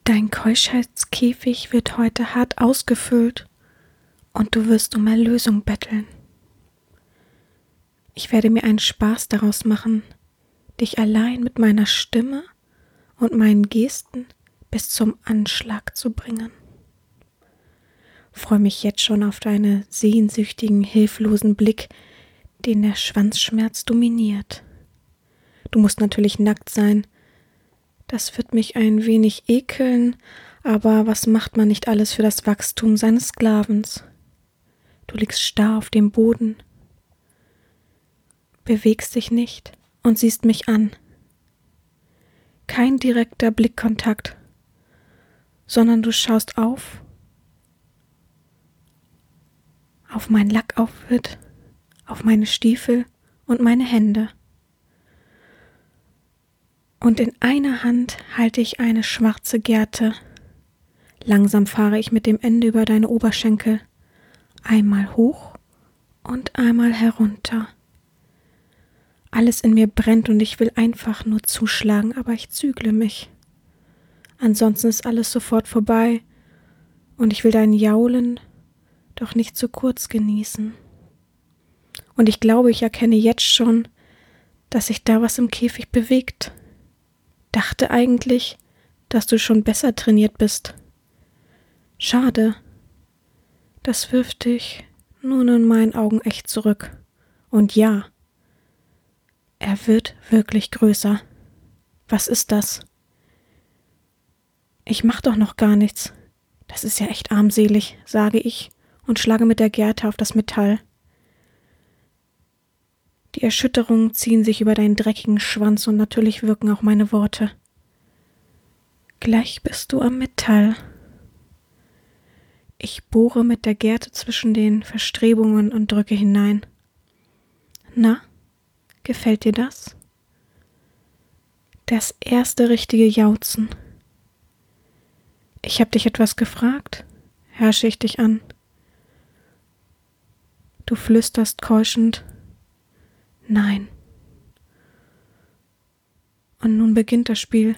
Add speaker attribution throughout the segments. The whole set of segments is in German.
Speaker 1: Dein Keuschheitskäfig wird heute hart ausgefüllt und du wirst um Erlösung betteln. Ich werde mir einen Spaß daraus machen, dich allein mit meiner Stimme und meinen Gesten bis zum Anschlag zu bringen. Freue mich jetzt schon auf deinen sehnsüchtigen, hilflosen Blick, den der Schwanzschmerz dominiert. Du musst natürlich nackt sein. Das wird mich ein wenig ekeln, aber was macht man nicht alles für das Wachstum seines Sklavens? Du liegst starr auf dem Boden, bewegst dich nicht und siehst mich an. Kein direkter Blickkontakt, sondern du schaust auf mein Lackoutfit, auf meine Stiefel und meine Hände. Und in einer Hand halte ich eine schwarze Gerte. Langsam fahre ich mit dem Ende über deine Oberschenkel, einmal hoch und einmal herunter. Alles in mir brennt und ich will einfach nur zuschlagen, aber ich zügle mich. Ansonsten ist alles sofort vorbei und ich will dein Jaulen doch nicht zu kurz genießen. Und ich glaube, ich erkenne jetzt schon, dass sich da was im Käfig bewegt. Dachte eigentlich, dass du schon besser trainiert bist. Schade. Das wirft dich nun in meinen Augen echt zurück. Und ja, er wird wirklich größer. Was ist das? Ich mach doch noch gar nichts. Das ist ja echt armselig, sage ich und schlage mit der Gerte auf das Metall. Die Erschütterungen ziehen sich über deinen dreckigen Schwanz und natürlich wirken auch meine Worte. Gleich bist du am Metall. Ich bohre mit der Gerte zwischen den Verstrebungen und drücke hinein. Na, gefällt dir das? Das erste richtige Jauzen. Ich hab dich etwas gefragt, herrsche ich dich an. Du flüsterst keuschend, nein. Und nun beginnt das Spiel.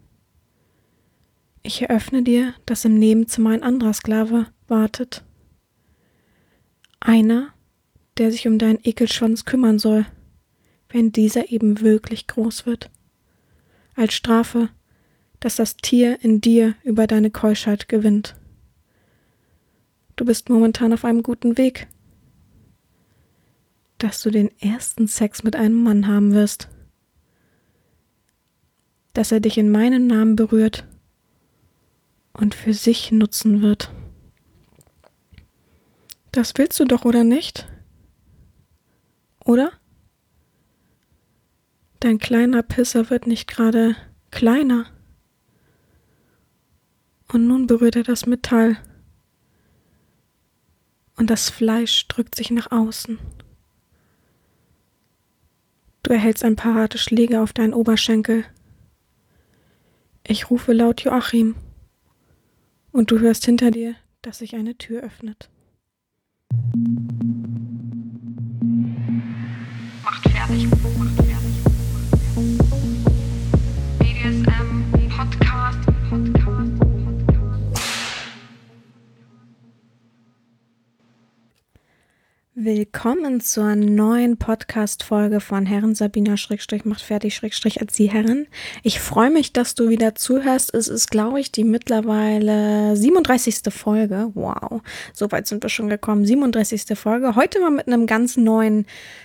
Speaker 1: Ich eröffne dir, dass im Nebenzimmer ein anderer Sklave wartet. Einer, der sich um deinen Ekelschwanz kümmern soll, wenn dieser eben wirklich groß wird. Als Strafe, dass das Tier in dir über deine Keuschheit gewinnt. Du bist momentan auf einem guten Weg, dass du den ersten Sex mit einem Mann haben wirst. Dass er dich in meinem Namen berührt und für sich nutzen wird. Das willst du doch, oder nicht? Oder? Dein kleiner Pisser wird nicht gerade kleiner. Und nun berührt er das Metall. Und das Fleisch drückt sich nach außen. Du erhältst ein paar harte Schläge auf deinen Oberschenkel. Ich rufe laut Joachim. Und du hörst hinter dir, dass sich eine Tür öffnet.
Speaker 2: Macht fertig. BDSM Podcast.
Speaker 1: Willkommen zur neuen Podcast-Folge von Herren Sabina macht fertig Erzieherin. Ich freue mich, dass du wieder zuhörst. Es ist, glaube ich, die mittlerweile 37. Folge. Wow, so weit sind wir schon gekommen. 37. Folge. Heute mal mit einem ganz neuen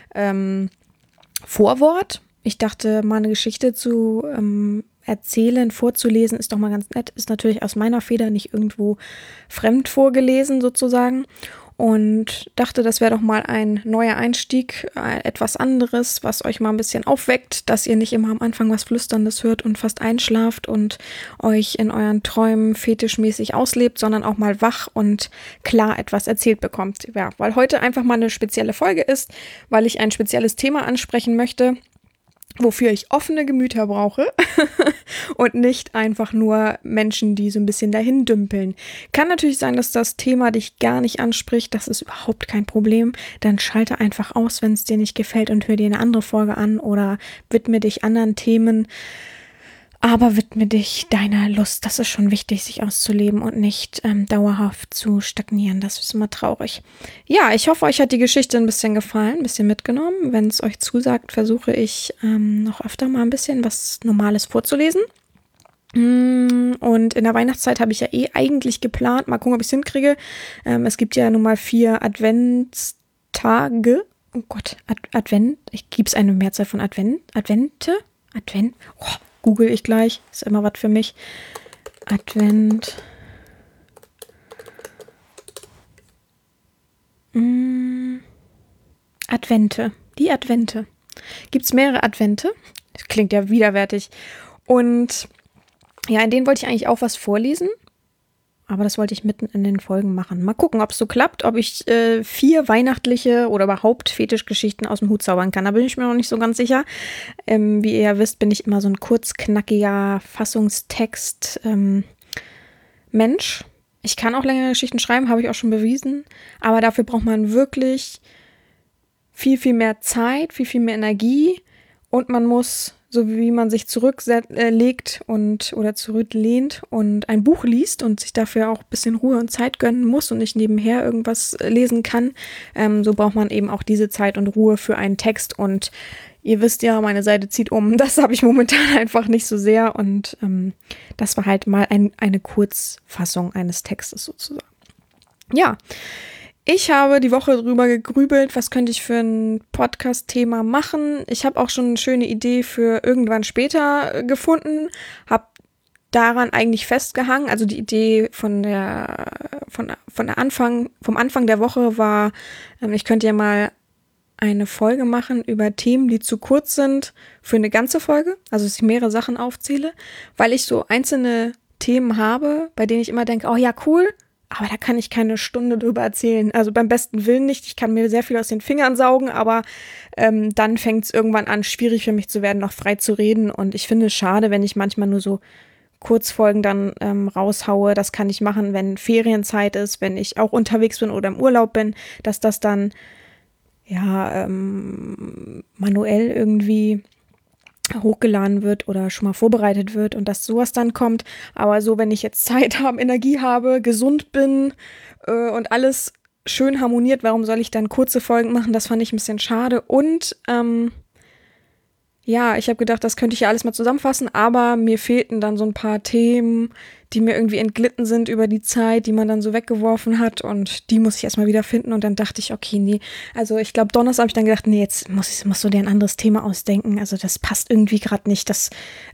Speaker 1: Vorwort. Ich dachte, mal eine Geschichte zu erzählen, vorzulesen, ist doch mal ganz nett. Ist natürlich aus meiner Feder, nicht irgendwo fremd vorgelesen sozusagen. Und dachte, das wäre doch mal ein neuer Einstieg, etwas anderes, was euch mal ein bisschen aufweckt, dass ihr nicht immer am Anfang was Flüsterndes hört und fast einschlaft und euch in euren Träumen fetischmäßig auslebt, sondern auch mal wach und klar etwas erzählt bekommt. Ja, weil heute einfach mal eine spezielle Folge ist, weil ich ein spezielles Thema ansprechen möchte, wofür ich offene Gemüter brauche und nicht einfach nur Menschen, die so ein bisschen dahin dümpeln. Kann natürlich sein, dass das Thema dich gar nicht anspricht, das ist überhaupt kein Problem. Dann schalte einfach aus, wenn es dir nicht gefällt und hör dir eine andere Folge an oder widme dich anderen Themen. Aber widme dich deiner Lust. Das ist schon wichtig, sich auszuleben und nicht dauerhaft zu stagnieren. Das ist immer traurig. Ja, ich hoffe, euch hat die Geschichte ein bisschen gefallen, ein bisschen mitgenommen. Wenn es euch zusagt, versuche ich noch öfter mal ein bisschen was Normales vorzulesen. Und in der Weihnachtszeit habe ich ja eigentlich geplant, mal gucken, ob ich es hinkriege. Es gibt ja nun mal 4 Adventstage. Oh Gott, Advent. Gibt es eine Mehrzahl von Advente? Oh, google ich gleich. Ist immer was für mich. Advente. Die Advente. Gibt es mehrere Advente? Das klingt ja widerwärtig. Und ja, in denen wollte ich eigentlich auch was vorlesen. Aber das wollte ich mitten in den Folgen machen. Mal gucken, ob es so klappt, ob ich 4 weihnachtliche oder überhaupt Fetischgeschichten aus dem Hut zaubern kann. Da bin ich mir noch nicht so ganz sicher. Wie ihr ja wisst, bin ich immer so ein kurzknackiger Fassungstext Mensch. Ich kann auch längere Geschichten schreiben, habe ich auch schon bewiesen. Aber dafür braucht man wirklich viel, viel mehr Zeit, viel, viel mehr Energie. Und man muss, so wie man sich zurücklegt oder zurücklehnt und ein Buch liest und sich dafür auch ein bisschen Ruhe und Zeit gönnen muss und nicht nebenher irgendwas lesen kann, so braucht man eben auch diese Zeit und Ruhe für einen Text. Und ihr wisst ja, meine Seite zieht um. Das habe ich momentan einfach nicht so sehr. Und das war halt mal eine Kurzfassung eines Textes sozusagen. Ja. Ich habe die Woche drüber gegrübelt, was könnte ich für ein Podcast-Thema machen. Ich habe auch schon eine schöne Idee für irgendwann später gefunden, habe daran eigentlich festgehangen. Also die Idee vom Anfang der Woche war, ich könnte ja mal eine Folge machen über Themen, die zu kurz sind für eine ganze Folge, also dass ich mehrere Sachen aufzähle, weil ich so einzelne Themen habe, bei denen ich immer denke, oh ja, cool, aber da kann ich keine Stunde drüber erzählen. Also beim besten Willen nicht. Ich kann mir sehr viel aus den Fingern saugen, aber dann fängt es irgendwann an, schwierig für mich zu werden, noch frei zu reden. Und ich finde es schade, wenn ich manchmal nur so Kurzfolgen dann raushaue. Das kann ich machen, wenn Ferienzeit ist, wenn ich auch unterwegs bin oder im Urlaub bin, dass das dann ja manuell irgendwie hochgeladen wird oder schon mal vorbereitet wird und dass sowas dann kommt. Aber so, wenn ich jetzt Zeit habe, Energie habe, gesund bin und alles schön harmoniert, warum soll ich dann kurze Folgen machen? Das fand ich ein bisschen schade. Und ja, ich habe gedacht, das könnte ich ja alles mal zusammenfassen, aber mir fehlten dann so ein paar Themen, die mir irgendwie entglitten sind über die Zeit, die man dann so weggeworfen hat und die muss ich erstmal wieder finden und dann dachte ich, okay, nee, also ich glaube Donnerstag habe ich dann gedacht, nee, jetzt musst du dir ein anderes Thema ausdenken, also das passt irgendwie gerade nicht, das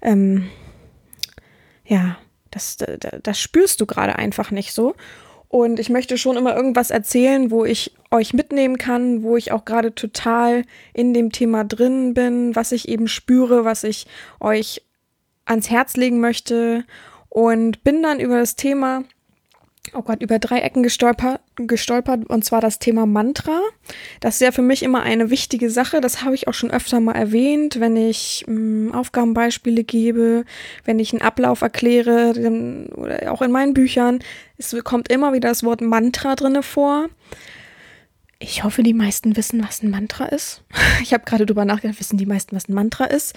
Speaker 1: spürst du gerade einfach nicht so. Und ich möchte schon immer irgendwas erzählen, wo ich euch mitnehmen kann, wo ich auch gerade total in dem Thema drin bin, was ich eben spüre, was ich euch ans Herz legen möchte. Und bin dann über das Thema, über 3 Ecken gestolpert, und zwar das Thema Mantra. Das ist ja für mich immer eine wichtige Sache, das habe ich auch schon öfter mal erwähnt, wenn ich Aufgabenbeispiele gebe, wenn ich einen Ablauf erkläre oder auch in meinen Büchern. Es kommt immer wieder das Wort Mantra drinne vor. Ich hoffe, die meisten wissen, was ein Mantra ist. Ich habe gerade drüber nachgedacht, wissen die meisten, was ein Mantra ist?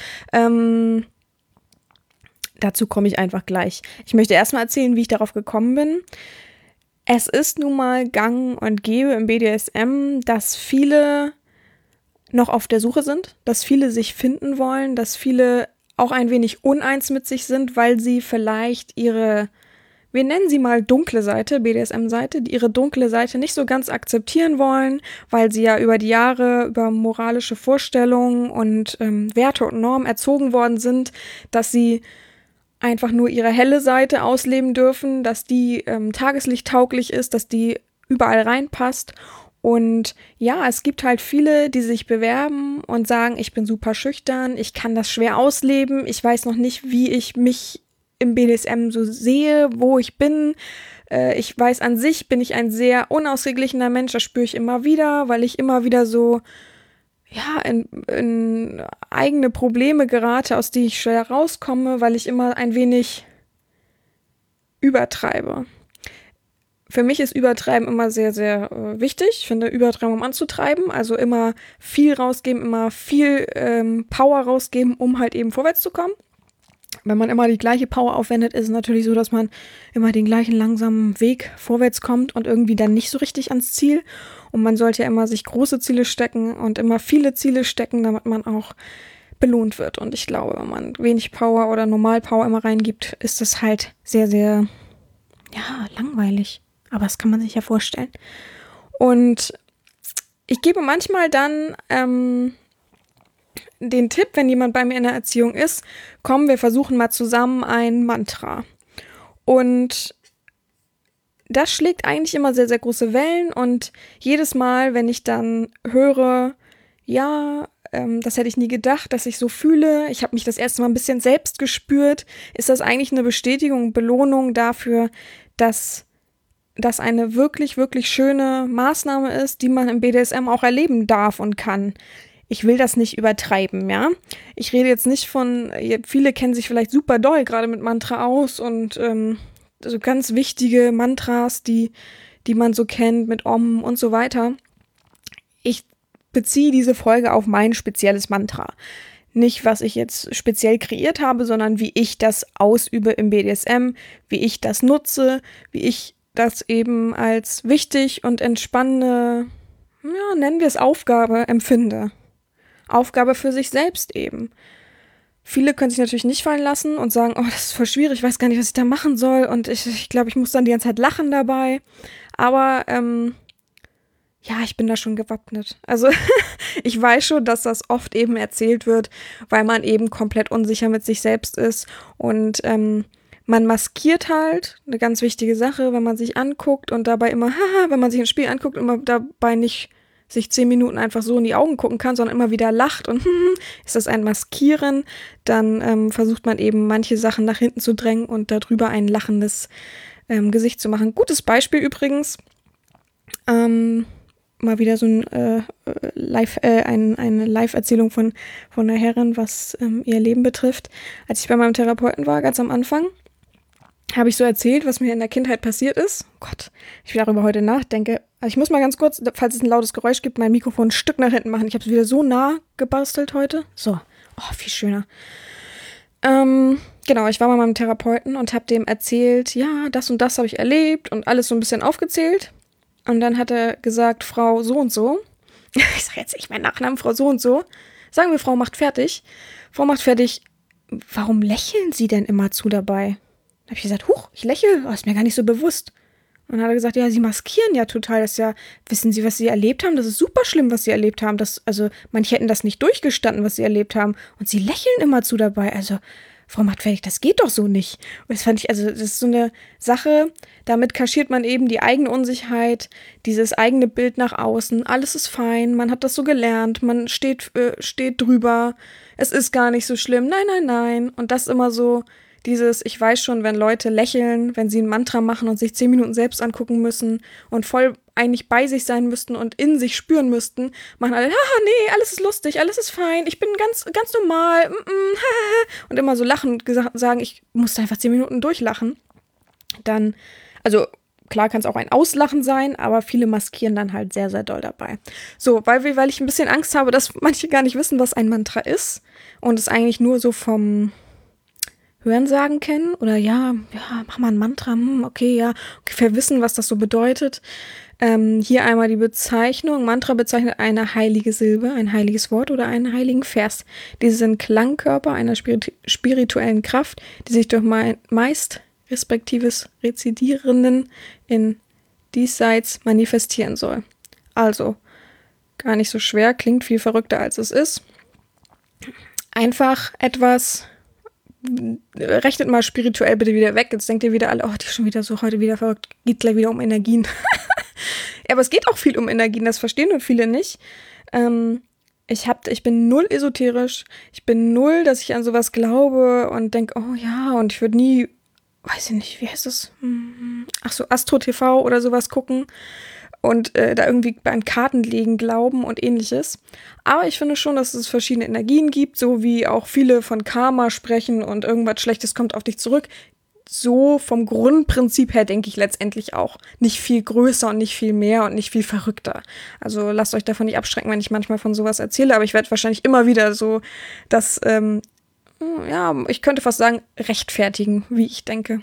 Speaker 1: Dazu komme ich einfach gleich. Ich möchte erstmal erzählen, wie ich darauf gekommen bin. Es ist nun mal gang und gäbe im BDSM, dass viele noch auf der Suche sind, dass viele sich finden wollen, dass viele auch ein wenig uneins mit sich sind, weil sie vielleicht ihre, wir nennen sie mal dunkle Seite, BDSM-Seite, ihre dunkle Seite nicht so ganz akzeptieren wollen, weil sie ja über die Jahre über moralische Vorstellungen und Werte und Normen erzogen worden sind, dass sie einfach nur ihre helle Seite ausleben dürfen, dass die tageslichttauglich ist, dass die überall reinpasst. Und ja, es gibt halt viele, die sich bewerben und sagen, ich bin super schüchtern, ich kann das schwer ausleben, ich weiß noch nicht, wie ich mich im BDSM so sehe, wo ich bin. Ich weiß, an sich bin ich ein sehr unausgeglichener Mensch, das spüre ich immer wieder, weil ich immer wieder so in eigene Probleme gerate, aus denen ich schwer rauskomme, weil ich immer ein wenig übertreibe. Für mich ist Übertreiben immer sehr, sehr wichtig. Ich finde Übertreiben, um anzutreiben, also immer viel rausgeben, immer viel Power rausgeben, um halt eben vorwärts zu kommen. Wenn man immer die gleiche Power aufwendet, ist es natürlich so, dass man immer den gleichen langsamen Weg vorwärts kommt und irgendwie dann nicht so richtig ans Ziel. Und man sollte ja immer sich große Ziele stecken und immer viele Ziele stecken, damit man auch belohnt wird. Und ich glaube, wenn man wenig Power oder Normal-Power immer reingibt, ist das halt sehr, sehr, ja, langweilig. Aber das kann man sich ja vorstellen. Und ich gebe manchmal dann den Tipp, wenn jemand bei mir in der Erziehung ist, komm, wir versuchen mal zusammen ein Mantra. Und das schlägt eigentlich immer sehr, sehr große Wellen und jedes Mal, wenn ich dann höre, ja, das hätte ich nie gedacht, dass ich so fühle, ich habe mich das erste Mal ein bisschen selbst gespürt, ist das eigentlich eine Bestätigung, Belohnung dafür, dass das eine wirklich, wirklich schöne Maßnahme ist, die man im BDSM auch erleben darf und kann. Ich will das nicht übertreiben, ja. Ich rede jetzt nicht von, viele kennen sich vielleicht super doll gerade mit Mantra aus und so ganz wichtige Mantras, die man so kennt mit Om und so weiter. Ich beziehe diese Folge auf mein spezielles Mantra. Nicht, was ich jetzt speziell kreiert habe, sondern wie ich das ausübe im BDSM, wie ich das nutze, wie ich das eben als wichtig und entspannende, ja, nennen wir es Aufgabe, empfinde. Aufgabe für sich selbst eben. Viele können sich natürlich nicht fallen lassen und sagen, oh, das ist voll schwierig, ich weiß gar nicht, was ich da machen soll und ich glaube, ich muss dann die ganze Zeit lachen dabei. Aber ja, ich bin da schon gewappnet. Also ich weiß schon, dass das oft eben erzählt wird, weil man eben komplett unsicher mit sich selbst ist und man maskiert halt, eine ganz wichtige Sache, wenn man sich anguckt und dabei immer, wenn man sich ein Spiel anguckt, immer dabei nicht sich 10 Minuten einfach so in die Augen gucken kann, sondern immer wieder lacht und ist das ein Maskieren, dann versucht man eben manche Sachen nach hinten zu drängen und darüber ein lachendes Gesicht zu machen. Gutes Beispiel übrigens, mal wieder so eine Live-Erzählung von einer Herrin, was ihr Leben betrifft. Als ich bei meinem Therapeuten war, ganz am Anfang, habe ich so erzählt, was mir in der Kindheit passiert ist. Oh Gott, ich darüber heute nachdenke. Also ich muss mal ganz kurz, falls es ein lautes Geräusch gibt, mein Mikrofon ein Stück nach hinten machen. Ich habe es wieder so nah gebastelt heute. So, oh, viel schöner. Genau, ich war bei meinem Therapeuten und habe dem erzählt, ja, das und das habe ich erlebt und alles so ein bisschen aufgezählt. Und dann hat er gesagt, Frau so und so. Ich sage jetzt nicht meinen Nachnamen, Frau so und so. Sagen wir, Frau macht fertig. Frau macht fertig. Warum lächeln Sie denn immerzu dabei? Da habe ich gesagt, huch, ich lächle, oh, ist mir gar nicht so bewusst. Und dann hat er gesagt, ja, Sie maskieren ja total, das ist ja, wissen Sie, was Sie erlebt haben? Das ist super schlimm, was Sie erlebt haben. Also, manche hätten das nicht durchgestanden, was Sie erlebt haben. Und Sie lächeln immerzu dabei. Also, Frau macht fertig, das geht doch so nicht. Und das fand ich, also, das ist so eine Sache, damit kaschiert man eben die eigene Unsicherheit, dieses eigene Bild nach außen. Alles ist fein, man hat das so gelernt, man steht drüber. Es ist gar nicht so schlimm. Nein, nein, nein. Und das immer so, ich weiß schon, wenn Leute lächeln, wenn sie ein Mantra machen und sich 10 Minuten selbst angucken müssen und voll eigentlich bei sich sein müssten und in sich spüren müssten, machen alle, haha, nee, alles ist lustig, alles ist fein, ich bin ganz, ganz normal, und immer so lachen und sagen, ich musste einfach 10 Minuten durchlachen. Dann, also klar kann es auch ein Auslachen sein, aber viele maskieren dann halt sehr, sehr doll dabei. So, weil ich ein bisschen Angst habe, dass manche gar nicht wissen, was ein Mantra ist und es eigentlich nur so vom Hörensagen kennen oder ja, mach mal ein Mantra, okay, ja, ungefähr wissen, was das so bedeutet. Hier einmal die Bezeichnung. Mantra bezeichnet eine heilige Silbe, ein heiliges Wort oder einen heiligen Vers. Diese sind Klangkörper einer spirituellen Kraft, die sich durch meist respektives Rezidieren in Diesseits manifestieren soll. Also, gar nicht so schwer, klingt viel verrückter, als es ist. Einfach etwas. Rechnet mal spirituell bitte wieder weg. Jetzt denkt ihr wieder alle, oh, die ist schon wieder so heute wieder verrückt. Geht gleich wieder um Energien. Ja, aber es geht auch viel um Energien. Das verstehen nur viele nicht. Ich bin null esoterisch. Ich bin null, dass ich an sowas glaube und denke, oh ja, und ich würde nie, weiß ich nicht, wie heißt das? Ach so, Astro TV oder sowas gucken. Und da irgendwie beim Kartenlegen glauben und ähnliches. Aber ich finde schon, dass es verschiedene Energien gibt, so wie auch viele von Karma sprechen und irgendwas Schlechtes kommt auf dich zurück. So vom Grundprinzip her denke ich letztendlich auch. Nicht viel größer und nicht viel mehr und nicht viel verrückter. Also lasst euch davon nicht abschrecken, wenn ich manchmal von sowas erzähle, aber ich werde wahrscheinlich immer wieder so das ich könnte fast sagen, rechtfertigen, wie ich denke.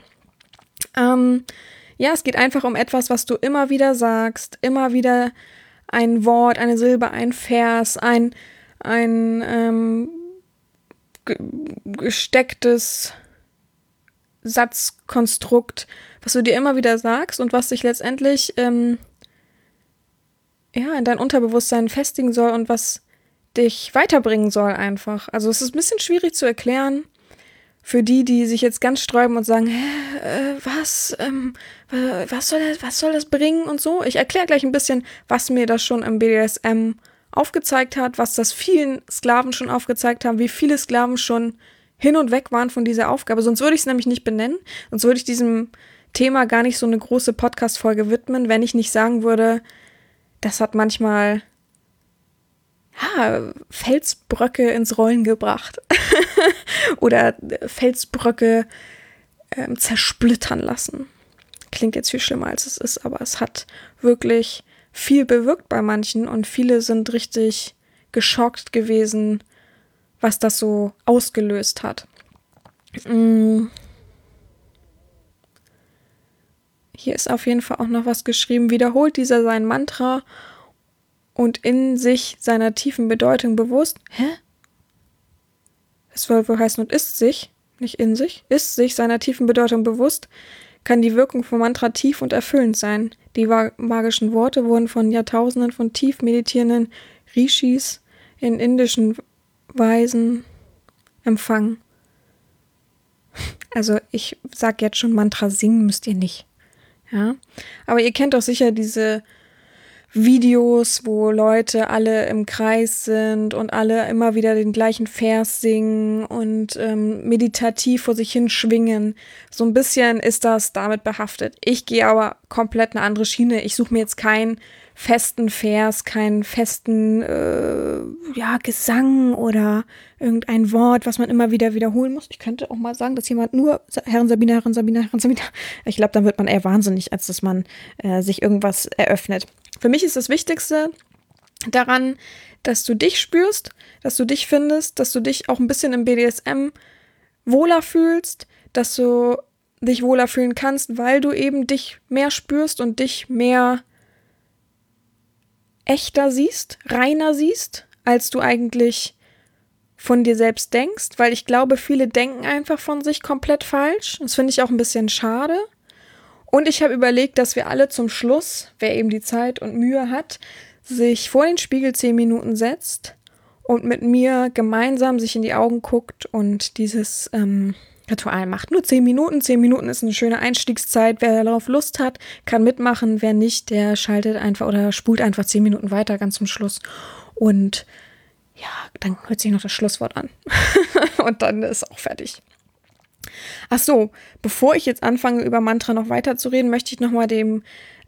Speaker 1: Es geht einfach um etwas, was du immer wieder sagst, immer wieder ein Wort, eine Silbe, ein Vers, ein gestecktes Satzkonstrukt, was du dir immer wieder sagst und was dich letztendlich in dein Unterbewusstsein festigen soll und was dich weiterbringen soll einfach. Also es ist ein bisschen schwierig zu erklären für die sich jetzt ganz sträuben und sagen, was soll das bringen und so. Ich erkläre gleich ein bisschen, was mir das schon im BDSM aufgezeigt hat, was das vielen Sklaven schon aufgezeigt haben, wie viele Sklaven schon hin und weg waren von dieser Aufgabe. Sonst würde ich es nämlich nicht benennen. Sonst würde ich diesem Thema gar nicht so eine große Podcast-Folge widmen, wenn ich nicht sagen würde, das hat manchmal Felsbröcke ins Rollen gebracht. Oder Felsbröcke zersplittern lassen. Klingt jetzt viel schlimmer, als es ist, aber es hat wirklich viel bewirkt bei manchen und viele sind richtig geschockt gewesen, was das so ausgelöst hat. Hier ist auf jeden Fall auch noch was geschrieben. Wiederholt dieser sein Mantra und in sich seiner tiefen Bedeutung bewusst. Es soll wohl heißen und ist sich, nicht in sich, ist sich seiner tiefen Bedeutung bewusst, kann die Wirkung vom Mantra tief und erfüllend sein. Die magischen Worte wurden von Jahrtausenden von tief meditierenden Rishis in indischen Weisen empfangen. Also ich sag jetzt schon, Mantra singen müsst ihr nicht. Ja, aber ihr kennt doch sicher diese Videos, wo Leute alle im Kreis sind und alle immer wieder den gleichen Vers singen und meditativ vor sich hin schwingen. So ein bisschen ist das damit behaftet. Ich gehe aber komplett eine andere Schiene. Ich suche mir jetzt keinen festen Vers, keinen festen Gesang oder irgendein Wort, was man immer wieder wiederholen muss. Ich könnte auch mal sagen, dass jemand nur Herren Sabina, Herren Sabina, Herren Sabina. Ich glaube, dann wird man eher wahnsinnig, als dass man sich irgendwas eröffnet. Für mich ist das Wichtigste daran, dass du dich spürst, dass du dich findest, dass du dich auch ein bisschen im BDSM wohler fühlst, dass du dich wohler fühlen kannst, weil du eben dich mehr spürst und dich mehr echter siehst, reiner siehst, als du eigentlich von dir selbst denkst, weil ich glaube, viele denken einfach von sich komplett falsch. Das finde ich auch ein bisschen schade. Und ich habe überlegt, dass wir alle zum Schluss, wer eben die Zeit und Mühe hat, sich vor den Spiegel 10 Minuten setzt und mit mir gemeinsam sich in die Augen guckt und dieses Ritual macht. Nur 10 Minuten. 10 Minuten ist eine schöne Einstiegszeit. Wer darauf Lust hat, kann mitmachen. Wer nicht, der schaltet einfach oder spult einfach 10 Minuten weiter, ganz zum Schluss. Und ja, dann hört sich noch das Schlusswort an. Und dann ist auch fertig. Ach so, bevor ich jetzt anfange, über Mantra noch weiter zu reden, möchte ich nochmal dem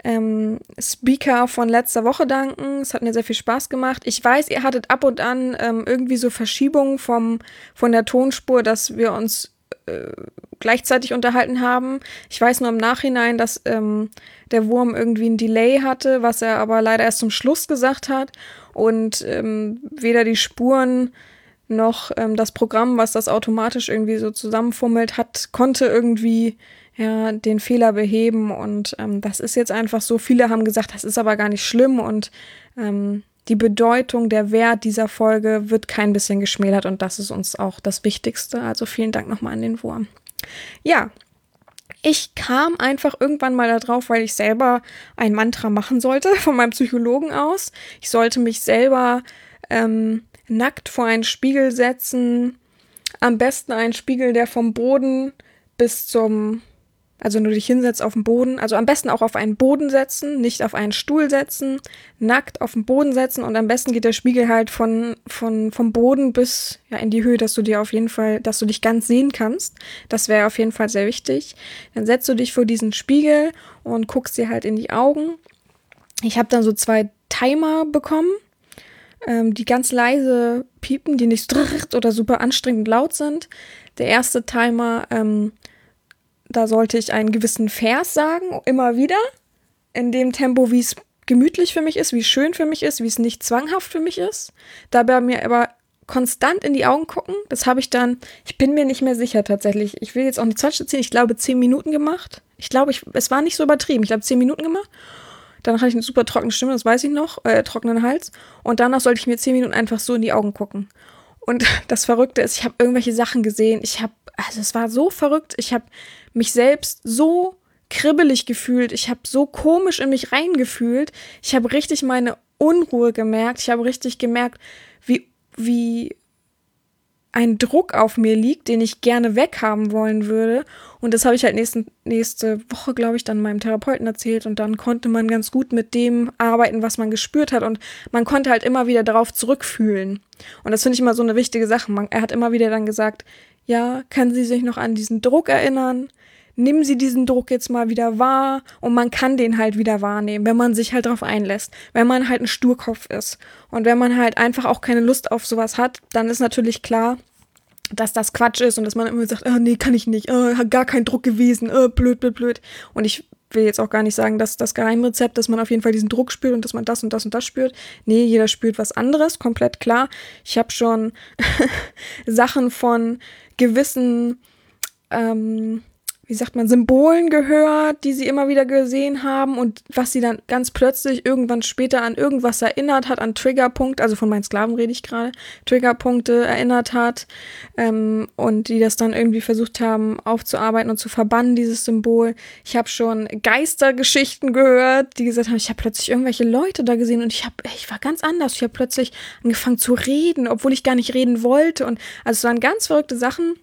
Speaker 1: Speaker von letzter Woche danken. Es hat mir sehr viel Spaß gemacht. Ich weiß, ihr hattet ab und an irgendwie so Verschiebungen von der Tonspur, dass wir uns gleichzeitig unterhalten haben. Ich weiß nur im Nachhinein, dass der Wurm irgendwie ein Delay hatte, was er aber leider erst zum Schluss gesagt hat. Und weder die Spuren noch das Programm, was das automatisch irgendwie so zusammenfummelt hat, konnte irgendwie den Fehler beheben. Und das ist jetzt einfach so. Viele haben gesagt, das ist aber gar nicht schlimm. Und die Bedeutung, der Wert dieser Folge wird kein bisschen geschmälert. Und das ist uns auch das Wichtigste. Also vielen Dank nochmal an den Wurm. Ja, ich kam einfach irgendwann mal da drauf, weil ich selber ein Mantra machen sollte, von meinem Psychologen aus. Ich sollte mich selber nackt vor einen Spiegel setzen. Am besten einen Spiegel, der vom Boden also nur dich hinsetzt auf den Boden. Also am besten auch auf einen Boden setzen, nicht auf einen Stuhl setzen. Nackt auf den Boden setzen und am besten geht der Spiegel halt vom Boden bis in die Höhe, dass du dich ganz sehen kannst. Das wäre auf jeden Fall sehr wichtig. Dann setzt du dich vor diesen Spiegel und guckst dir halt in die Augen. Ich habe dann so 2 Timer bekommen, die ganz leise piepen, die nicht oder super anstrengend laut sind. Der erste Timer, da sollte ich einen gewissen Vers sagen, immer wieder, in dem Tempo, wie es gemütlich für mich ist, wie es schön für mich ist, wie es nicht zwanghaft für mich ist. Dabei mir aber konstant in die Augen gucken. Das habe ich dann, ich bin mir nicht mehr sicher tatsächlich. Ich will jetzt auch nicht Zeit ziehen. Ich glaube 10 Minuten gemacht. Ich glaube, es war nicht so übertrieben. Ich glaube 10 Minuten gemacht. Dann hatte ich eine super trockene Stimme, das weiß ich noch, trockenen Hals. Und danach sollte ich mir 10 Minuten einfach so in die Augen gucken. Und das Verrückte ist, ich habe irgendwelche Sachen gesehen. Also es war so verrückt. Ich habe mich selbst so kribbelig gefühlt. Ich habe so komisch in mich reingefühlt. Ich habe richtig meine Unruhe gemerkt. Ich habe richtig gemerkt, wie ein Druck auf mir liegt, den ich gerne weghaben wollen würde. Und das habe ich halt nächste Woche, glaube ich, dann meinem Therapeuten erzählt. Und dann konnte man ganz gut mit dem arbeiten, was man gespürt hat. Und man konnte halt immer wieder darauf zurückfühlen. Und das finde ich immer so eine wichtige Sache. Er hat immer wieder dann gesagt, ja, können Sie sich noch an diesen Druck erinnern? Nehmen Sie diesen Druck jetzt mal wieder wahr, und man kann den halt wieder wahrnehmen, wenn man sich halt drauf einlässt, wenn man halt ein Sturkopf ist und wenn man halt einfach auch keine Lust auf sowas hat, dann ist natürlich klar, dass das Quatsch ist und dass man immer sagt, nee, kann ich nicht, hat gar kein Druck gewesen, blöd. Und ich will jetzt auch gar nicht sagen, dass das Geheimrezept, dass man auf jeden Fall diesen Druck spürt und dass man das und das und das spürt. Nee, jeder spürt was anderes, komplett klar. Ich habe schon Sachen von gewissen wie sagt man, Symbolen gehört, die sie immer wieder gesehen haben und was sie dann ganz plötzlich irgendwann später an irgendwas erinnert hat, an Triggerpunkte, also von meinen Sklaven rede ich gerade, Triggerpunkte erinnert hat, und die das dann irgendwie versucht haben aufzuarbeiten und zu verbannen, dieses Symbol. Ich habe schon Geistergeschichten gehört, die gesagt haben, ich habe plötzlich irgendwelche Leute da gesehen und ich war ganz anders. Ich habe plötzlich angefangen zu reden, obwohl ich gar nicht reden wollte, und also es waren ganz verrückte Sachen.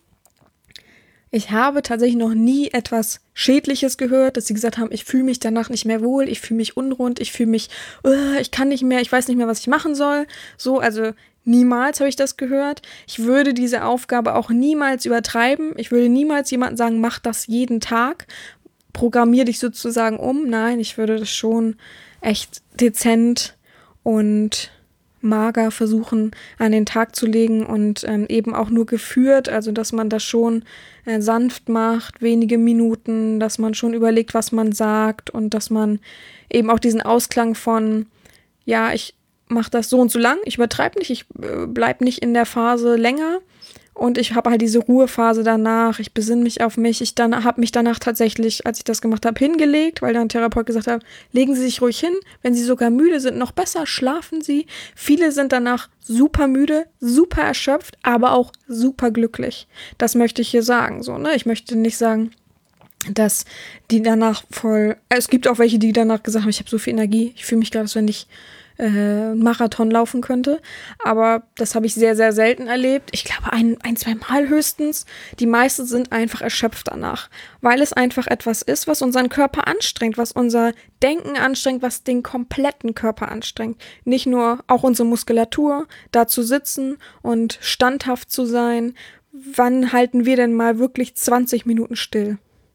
Speaker 1: Ich habe tatsächlich noch nie etwas Schädliches gehört, dass sie gesagt haben, ich fühle mich danach nicht mehr wohl, ich fühle mich unrund, ich fühle mich, ich kann nicht mehr, ich weiß nicht mehr, was ich machen soll. So, also niemals habe ich das gehört. Ich würde diese Aufgabe auch niemals übertreiben. Ich würde niemals jemandem sagen, mach das jeden Tag, programmier dich sozusagen um. Nein, ich würde das schon echt dezent und mager versuchen an den Tag zu legen und eben auch nur geführt, also dass man das schon sanft macht, wenige Minuten, dass man schon überlegt, was man sagt und dass man eben auch diesen Ausklang von, ja, ich mache das so und so lang, ich übertreibe nicht, ich bleib nicht in der Phase länger. Und ich habe halt diese Ruhephase danach, ich besinne mich auf mich, ich habe mich danach tatsächlich, als ich das gemacht habe, hingelegt, weil dann ein Therapeut gesagt hat, legen Sie sich ruhig hin, wenn Sie sogar müde sind, noch besser, schlafen Sie. Viele sind danach super müde, super erschöpft, aber auch super glücklich. Das möchte ich hier sagen, so, ne? Ich möchte nicht sagen, dass die danach es gibt auch welche, die danach gesagt haben, ich habe so viel Energie, ich fühle mich gerade, als wenn ich Marathon laufen könnte, aber das habe ich sehr, sehr selten erlebt. Ich glaube, ein, zwei Mal höchstens. Die meisten sind einfach erschöpft danach, weil es einfach etwas ist, was unseren Körper anstrengt, was unser Denken anstrengt, was den kompletten Körper anstrengt. Nicht nur auch unsere Muskulatur, da zu sitzen und standhaft zu sein. Wann halten wir denn mal wirklich 20 Minuten still?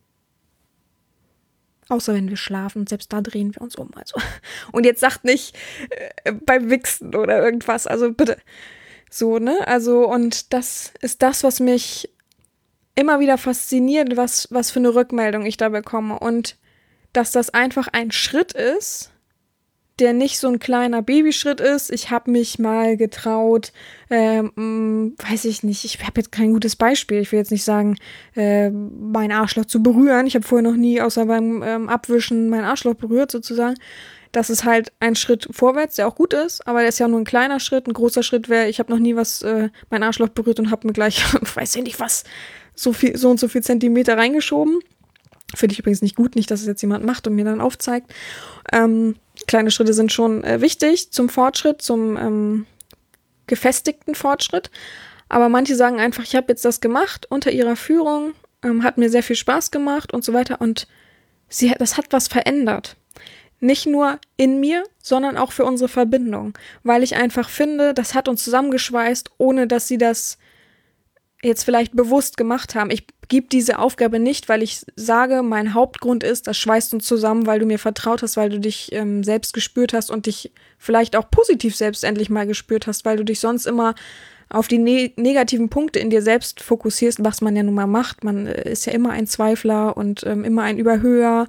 Speaker 1: Außer wenn wir schlafen, selbst da drehen wir uns um. Also. Und jetzt sagt nicht beim Wichsen oder irgendwas, also bitte. So, ne? Also, und das ist das, was mich immer wieder fasziniert, was für eine Rückmeldung ich da bekomme. Und dass das einfach ein Schritt ist, der nicht so ein kleiner Babyschritt ist. Ich habe mich mal getraut, weiß ich nicht, ich habe jetzt kein gutes Beispiel. Ich will jetzt nicht sagen, mein Arschloch zu berühren. Ich habe vorher noch nie, außer beim Abwischen, mein Arschloch berührt sozusagen. Das ist halt ein Schritt vorwärts, der auch gut ist, aber der ist ja nur ein kleiner Schritt. Ein großer Schritt wäre, ich habe noch nie mein Arschloch berührt und habe mir gleich, weiß ich nicht was, so und so viel Zentimeter reingeschoben. Finde ich übrigens nicht gut, nicht, dass es jetzt jemand macht und mir dann aufzeigt. Kleine Schritte sind schon wichtig zum Fortschritt, zum gefestigten Fortschritt. Aber manche sagen einfach, ich habe jetzt das gemacht unter ihrer Führung, hat mir sehr viel Spaß gemacht und so weiter. Und das hat was verändert. Nicht nur in mir, sondern auch für unsere Verbindung. Weil ich einfach finde, das hat uns zusammengeschweißt, ohne dass sie das jetzt vielleicht bewusst gemacht haben. Ich gebe diese Aufgabe nicht, weil ich sage, mein Hauptgrund ist, das schweißt uns zusammen, weil du mir vertraut hast, weil du dich selbst gespürt hast und dich vielleicht auch positiv selbst endlich mal gespürt hast, weil du dich sonst immer auf die negativen Punkte in dir selbst fokussierst, was man ja nun mal macht. Man ist ja immer ein Zweifler und immer ein Überhöher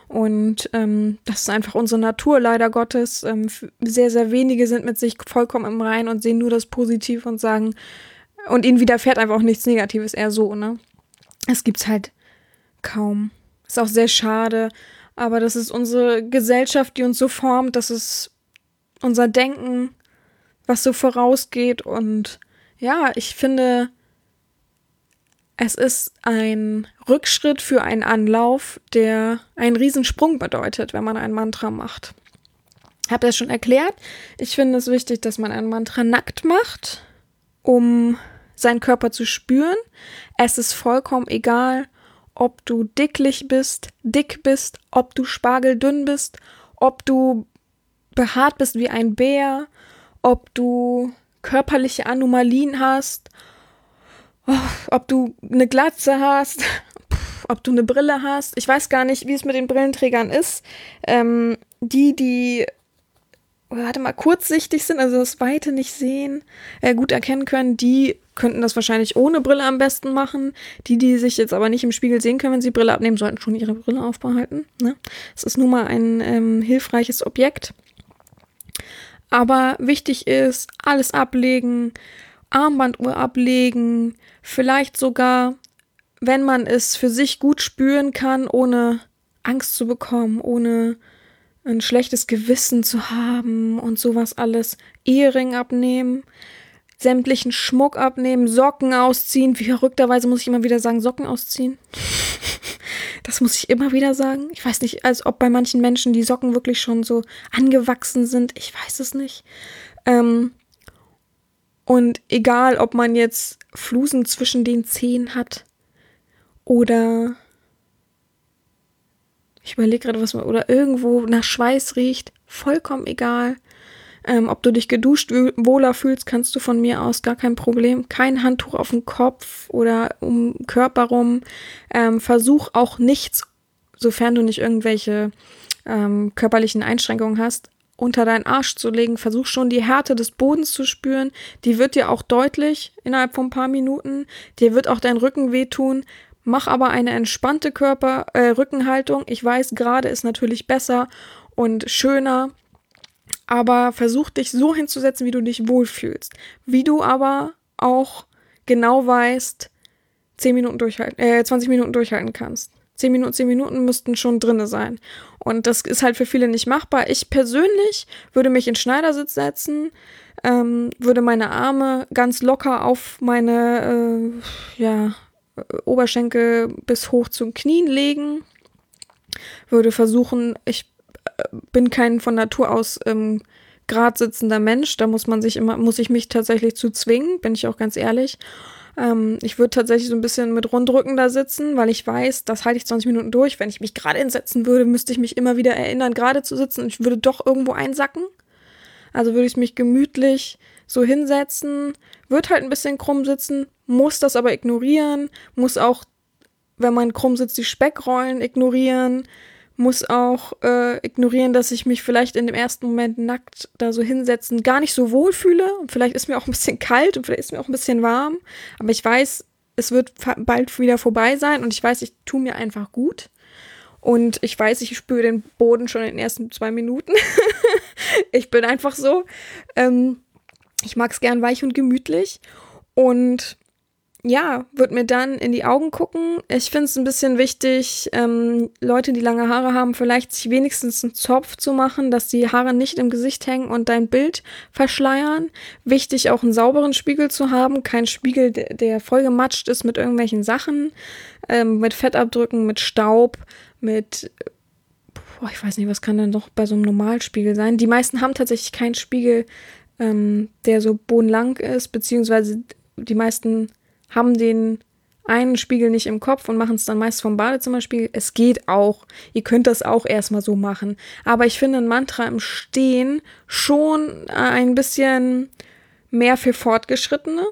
Speaker 1: Und das ist einfach unsere Natur, leider Gottes. Sehr, sehr wenige sind mit sich vollkommen im Reinen und sehen nur das Positive und sagen, und ihnen widerfährt einfach auch nichts Negatives, eher so, ne? Es gibt's halt kaum. Ist auch sehr schade, aber das ist unsere Gesellschaft, die uns so formt, das ist unser Denken, was so vorausgeht. Und ja, ich finde, es ist ein Rückschritt für einen Anlauf, der einen Riesensprung bedeutet, wenn man ein Mantra macht. Ich habe das schon erklärt. Ich finde es wichtig, dass man ein Mantra nackt macht, um seinen Körper zu spüren. Es ist vollkommen egal, ob du dick bist, ob du spargeldünn bist, ob du behaart bist wie ein Bär, ob du körperliche Anomalien hast, ob du eine Glatze hast, ob du eine Brille hast. Ich weiß gar nicht, wie es mit den Brillenträgern ist. Die kurzsichtig sind, also das Weite nicht sehen, gut erkennen können, die könnten das wahrscheinlich ohne Brille am besten machen. Die sich jetzt aber nicht im Spiegel sehen können, wenn sie Brille abnehmen, sollten schon ihre Brille aufbehalten. Ne? Es ist nun mal ein hilfreiches Objekt. Aber wichtig ist, alles ablegen, Armbanduhr ablegen, vielleicht sogar, wenn man es für sich gut spüren kann, ohne Angst zu bekommen, ohne ein schlechtes Gewissen zu haben und sowas alles, Ehering abnehmen, sämtlichen Schmuck abnehmen, Socken ausziehen. Wie verrückterweise muss ich immer wieder sagen, Socken ausziehen. Das muss ich immer wieder sagen. Ich weiß nicht, als ob bei manchen Menschen die Socken wirklich schon so angewachsen sind. Ich weiß es nicht. Und egal, ob man jetzt Flusen zwischen den Zehen hat oder ich überlege gerade, oder irgendwo nach Schweiß riecht, vollkommen egal. Ob du dich geduscht wohler fühlst, kannst du von mir aus, gar kein Problem. Kein Handtuch auf dem Kopf oder um den Körper rum. Versuch auch nichts, sofern du nicht irgendwelche körperlichen Einschränkungen hast, unter deinen Arsch zu legen. Versuch schon die Härte des Bodens zu spüren. Die wird dir auch deutlich innerhalb von ein paar Minuten. Dir wird auch dein Rücken wehtun. Mach aber eine entspannte Rückenhaltung. Ich weiß, gerade ist natürlich besser und schöner. Aber versuch dich so hinzusetzen, wie du dich wohlfühlst. Wie du aber auch genau weißt, 20 Minuten durchhalten kannst. 10 Minuten müssten schon drinne sein. Und das ist halt für viele nicht machbar. Ich persönlich würde mich in Schneidersitz setzen, würde meine Arme ganz locker auf meine Oberschenkel bis hoch zu den Knien legen. Würde versuchen, ich bin kein von Natur aus grad sitzender Mensch, da muss ich mich tatsächlich zu zwingen, bin ich auch ganz ehrlich. Ich würde tatsächlich so ein bisschen mit Rundrücken da sitzen, weil ich weiß, das halte ich 20 Minuten durch. Wenn ich mich gerade hinsetzen würde, müsste ich mich immer wieder erinnern, gerade zu sitzen und ich würde doch irgendwo einsacken. Also würde ich mich gemütlich so hinsetzen, würde halt ein bisschen krumm sitzen, muss das aber ignorieren, muss auch, wenn man krumm sitzt, die Speckrollen ignorieren, muss auch ignorieren, dass ich mich vielleicht in dem ersten Moment nackt da so hinsetzen gar nicht so wohl fühle. Und vielleicht ist mir auch ein bisschen kalt und vielleicht ist mir auch ein bisschen warm. Aber ich weiß, es wird bald wieder vorbei sein und ich weiß, ich tue mir einfach gut. Und ich weiß, ich spüre den Boden schon in den ersten 2 Minuten. Ich bin einfach so. Ich mag es gern weich und gemütlich. Und ja, würde mir dann in die Augen gucken. Ich finde es ein bisschen wichtig, Leute, die lange Haare haben, vielleicht sich wenigstens einen Zopf zu machen, dass die Haare nicht im Gesicht hängen und dein Bild verschleiern. Wichtig, auch einen sauberen Spiegel zu haben. Kein Spiegel, der vollgematscht ist mit irgendwelchen Sachen, mit Fettabdrücken, mit Staub, mit ich weiß nicht, was kann denn noch bei so einem Normalspiegel sein? Die meisten haben tatsächlich keinen Spiegel, der so bodenlang ist, beziehungsweise die meisten haben den einen Spiegel nicht im Kopf und machen es dann meist vom Badezimmerspiegel. Es geht auch. Ihr könnt das auch erstmal so machen. Aber ich finde ein Mantra im Stehen schon ein bisschen mehr für Fortgeschrittene.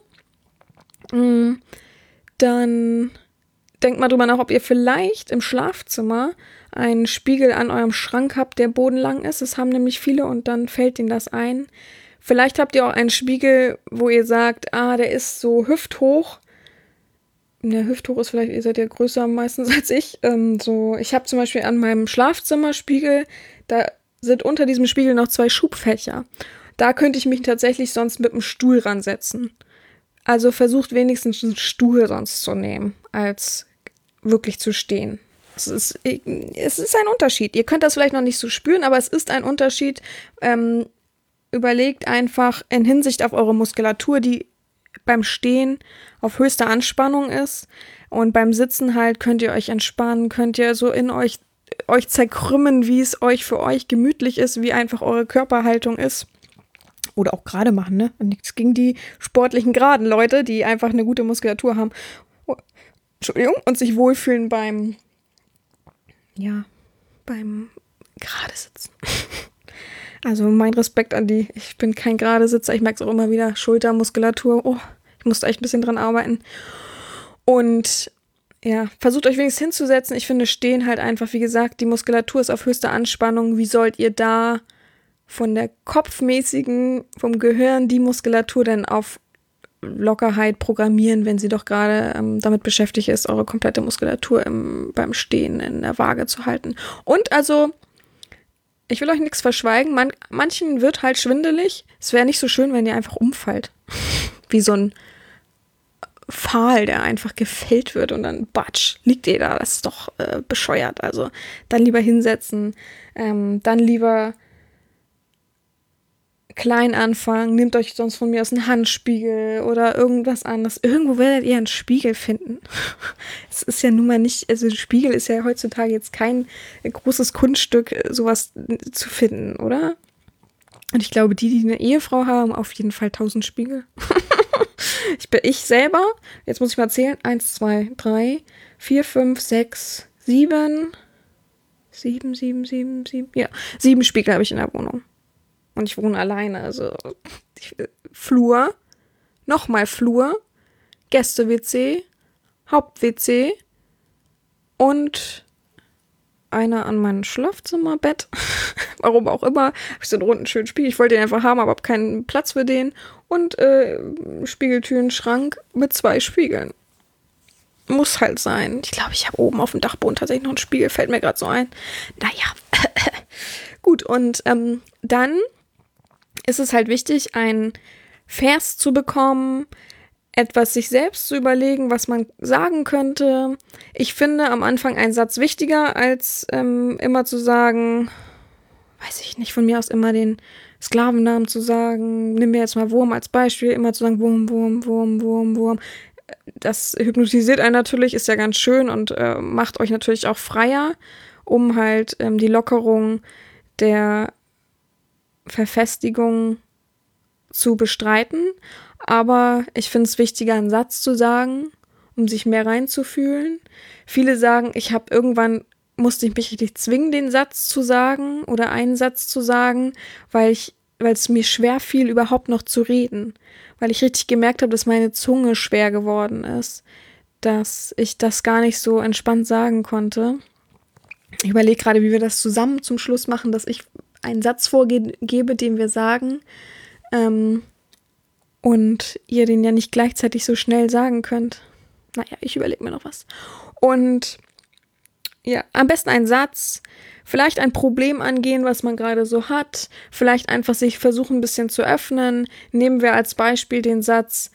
Speaker 1: Dann denkt mal drüber nach, ob ihr vielleicht im Schlafzimmer einen Spiegel an eurem Schrank habt, der bodenlang ist. Das haben nämlich viele und dann fällt ihnen das ein. Vielleicht habt ihr auch einen Spiegel, wo ihr sagt, der ist so hüfthoch. eine Hüfthoch ist vielleicht, ihr seid ja größer meistens als ich. Ich habe zum Beispiel an meinem Schlafzimmerspiegel, da sind unter diesem Spiegel noch 2 Schubfächer. Da könnte ich mich tatsächlich sonst mit einem Stuhl ransetzen. Also versucht wenigstens einen Stuhl sonst zu nehmen, als wirklich zu stehen. Es ist ein Unterschied. Ihr könnt das vielleicht noch nicht so spüren, aber es ist ein Unterschied. Überlegt einfach in Hinsicht auf eure Muskulatur, die beim Stehen auf höchster Anspannung ist. Und beim Sitzen halt könnt ihr euch entspannen, könnt ihr so in euch zerkrümmen, wie es euch für euch gemütlich ist, wie einfach eure Körperhaltung ist. Oder auch gerade machen, ne? Nichts gegen die sportlichen geraden Leute, die einfach eine gute Muskulatur haben. Oh, Entschuldigung. Und sich wohlfühlen beim gerade Sitzen. Also mein Respekt an die. Ich bin kein gerade Sitzer. Ich merke es auch immer wieder. Schultermuskulatur. Oh, ich musste echt ein bisschen dran arbeiten. Und ja, versucht euch wenigstens hinzusetzen. Ich finde, stehen halt einfach, wie gesagt, die Muskulatur ist auf höchster Anspannung. Wie sollt ihr da von der kopfmäßigen, vom Gehirn die Muskulatur denn auf Lockerheit programmieren, wenn sie doch gerade damit beschäftigt ist, eure komplette Muskulatur beim Stehen in der Waage zu halten. Und also, ich will euch nichts verschweigen, manchen wird halt schwindelig. Es wäre nicht so schön, wenn ihr einfach umfallt. Wie so ein Pfahl, der einfach gefällt wird und dann batsch, liegt ihr da. Das ist doch bescheuert. Also dann lieber hinsetzen, dann lieber klein anfangen, nehmt euch sonst von mir aus einen Handspiegel oder irgendwas anderes. Irgendwo werdet ihr einen Spiegel finden. Es ist ja nun mal nicht, also ein Spiegel ist ja heutzutage jetzt kein großes Kunststück, sowas zu finden, oder? Und ich glaube, die eine Ehefrau haben, auf jeden Fall 1000 Spiegel. Ich selber, jetzt muss ich mal zählen, 1, 2, 3, 4, 5, 6, 7, 7, ja, 7 Spiegel habe ich in der Wohnung. Und ich wohne alleine, also Flur, nochmal Flur, Gäste-WC, Haupt-WC und einer an meinem Schlafzimmerbett. Warum auch immer. Habe ich so einen runden schönen Spiegel. Ich wollte den einfach haben, aber habe keinen Platz für den. Und Spiegeltüren, Schrank mit 2 Spiegeln. Muss halt sein. Ich glaube, ich habe oben auf dem Dachboden tatsächlich noch einen Spiegel. Fällt mir gerade so ein. Naja. Gut, und dann ist es halt wichtig, einen Vers zu bekommen, etwas sich selbst zu überlegen, was man sagen könnte. Ich finde am Anfang einen Satz wichtiger, als immer zu sagen, weiß ich nicht, von mir aus immer den Sklavennamen zu sagen. Nimm mir jetzt mal Wurm als Beispiel, immer zu sagen Wurm, Wurm, Wurm, Wurm, Wurm. Das hypnotisiert einen natürlich, ist ja ganz schön und macht euch natürlich auch freier, um halt die Lockerung der Verfestigung zu bestreiten. Aber ich finde es wichtiger, einen Satz zu sagen, um sich mehr reinzufühlen. Viele sagen, musste ich mich richtig zwingen, den Satz zu sagen oder einen Satz zu sagen, weil es mir schwer fiel, überhaupt noch zu reden. Weil ich richtig gemerkt habe, dass meine Zunge schwer geworden ist, dass ich das gar nicht so entspannt sagen konnte. Ich überlege gerade, wie wir das zusammen zum Schluss machen, dass ich einen Satz vorgebe, den wir sagen, und ihr den ja nicht gleichzeitig so schnell sagen könnt. Naja, ich überlege mir noch was. Und ja, am besten einen Satz, vielleicht ein Problem angehen, was man gerade so hat, vielleicht einfach sich versuchen, ein bisschen zu öffnen. Nehmen wir als Beispiel den Satz,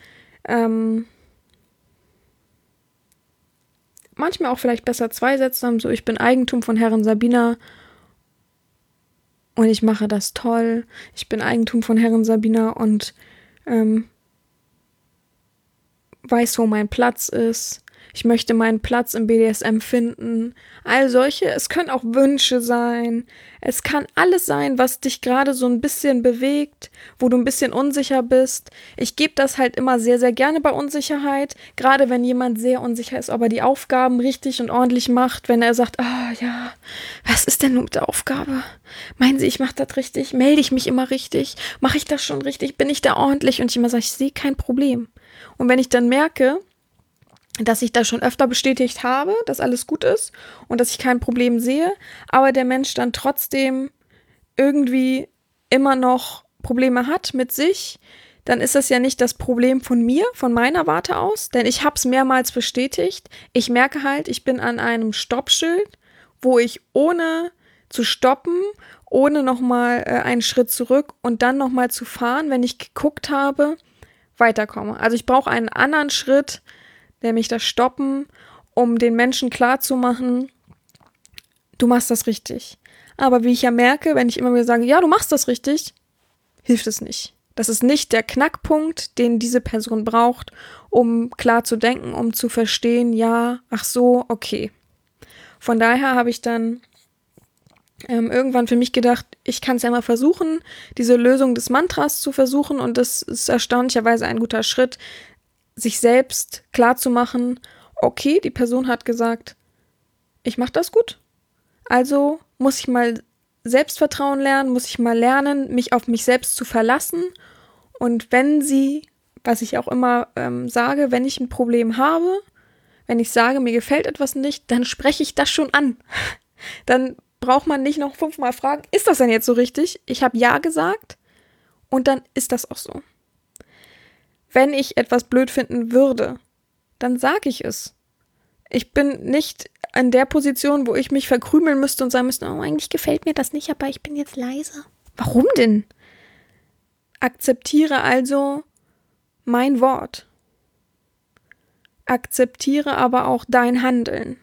Speaker 1: manchmal auch vielleicht besser 2 Sätze haben, so ich bin Eigentum von Herrin Sabina und ich mache das toll. Ich bin Eigentum von Herrin Sabina und weiß, wo mein Platz ist. Ich möchte meinen Platz im BDSM finden. All solche, es können auch Wünsche sein. Es kann alles sein, was dich gerade so ein bisschen bewegt, wo du ein bisschen unsicher bist. Ich gebe das halt immer sehr, sehr gerne bei Unsicherheit. Gerade wenn jemand sehr unsicher ist, ob er die Aufgaben richtig und ordentlich macht. Wenn er sagt, ja, was ist denn nun mit der Aufgabe? Meinen Sie, ich mache das richtig? Melde ich mich immer richtig? Mache ich das schon richtig? Bin ich da ordentlich? Und ich immer sage, ich sehe kein Problem. Und wenn ich dann merke, dass ich das schon öfter bestätigt habe, dass alles gut ist und dass ich kein Problem sehe, aber der Mensch dann trotzdem irgendwie immer noch Probleme hat mit sich, dann ist das ja nicht das Problem von mir, von meiner Warte aus, denn ich habe es mehrmals bestätigt. Ich merke halt, ich bin an einem Stoppschild, wo ich ohne zu stoppen, ohne nochmal einen Schritt zurück und dann nochmal zu fahren, wenn ich geguckt habe, weiterkomme. Also ich brauche einen anderen Schritt, nämlich das Stoppen, um den Menschen klarzumachen, du machst das richtig. Aber wie ich ja merke, wenn ich immer wieder sage, ja, du machst das richtig, hilft es nicht. Das ist nicht der Knackpunkt, den diese Person braucht, um klar zu denken, um zu verstehen, ja, ach so, okay. Von daher habe ich dann irgendwann für mich gedacht, ich kann es ja mal versuchen, diese Lösung des Mantras zu versuchen, und das ist erstaunlicherweise ein guter Schritt, sich selbst klar zu machen, okay, die Person hat gesagt, ich mache das gut, also muss ich mal Selbstvertrauen lernen, muss ich mal lernen, mich auf mich selbst zu verlassen. Und wenn sie, was ich auch immer sage, wenn ich ein Problem habe, wenn ich sage, mir gefällt etwas nicht, dann spreche ich das schon an. Dann braucht man nicht noch 5-mal fragen, ist das denn jetzt so richtig? Ich habe ja gesagt und dann ist das auch so. Wenn ich etwas blöd finden würde, dann sage ich es. Ich bin nicht an der Position, wo ich mich verkrümeln müsste und sagen müsste, oh, eigentlich gefällt mir das nicht, aber ich bin jetzt leise. Warum denn? Akzeptiere also mein Wort. Akzeptiere aber auch dein Handeln.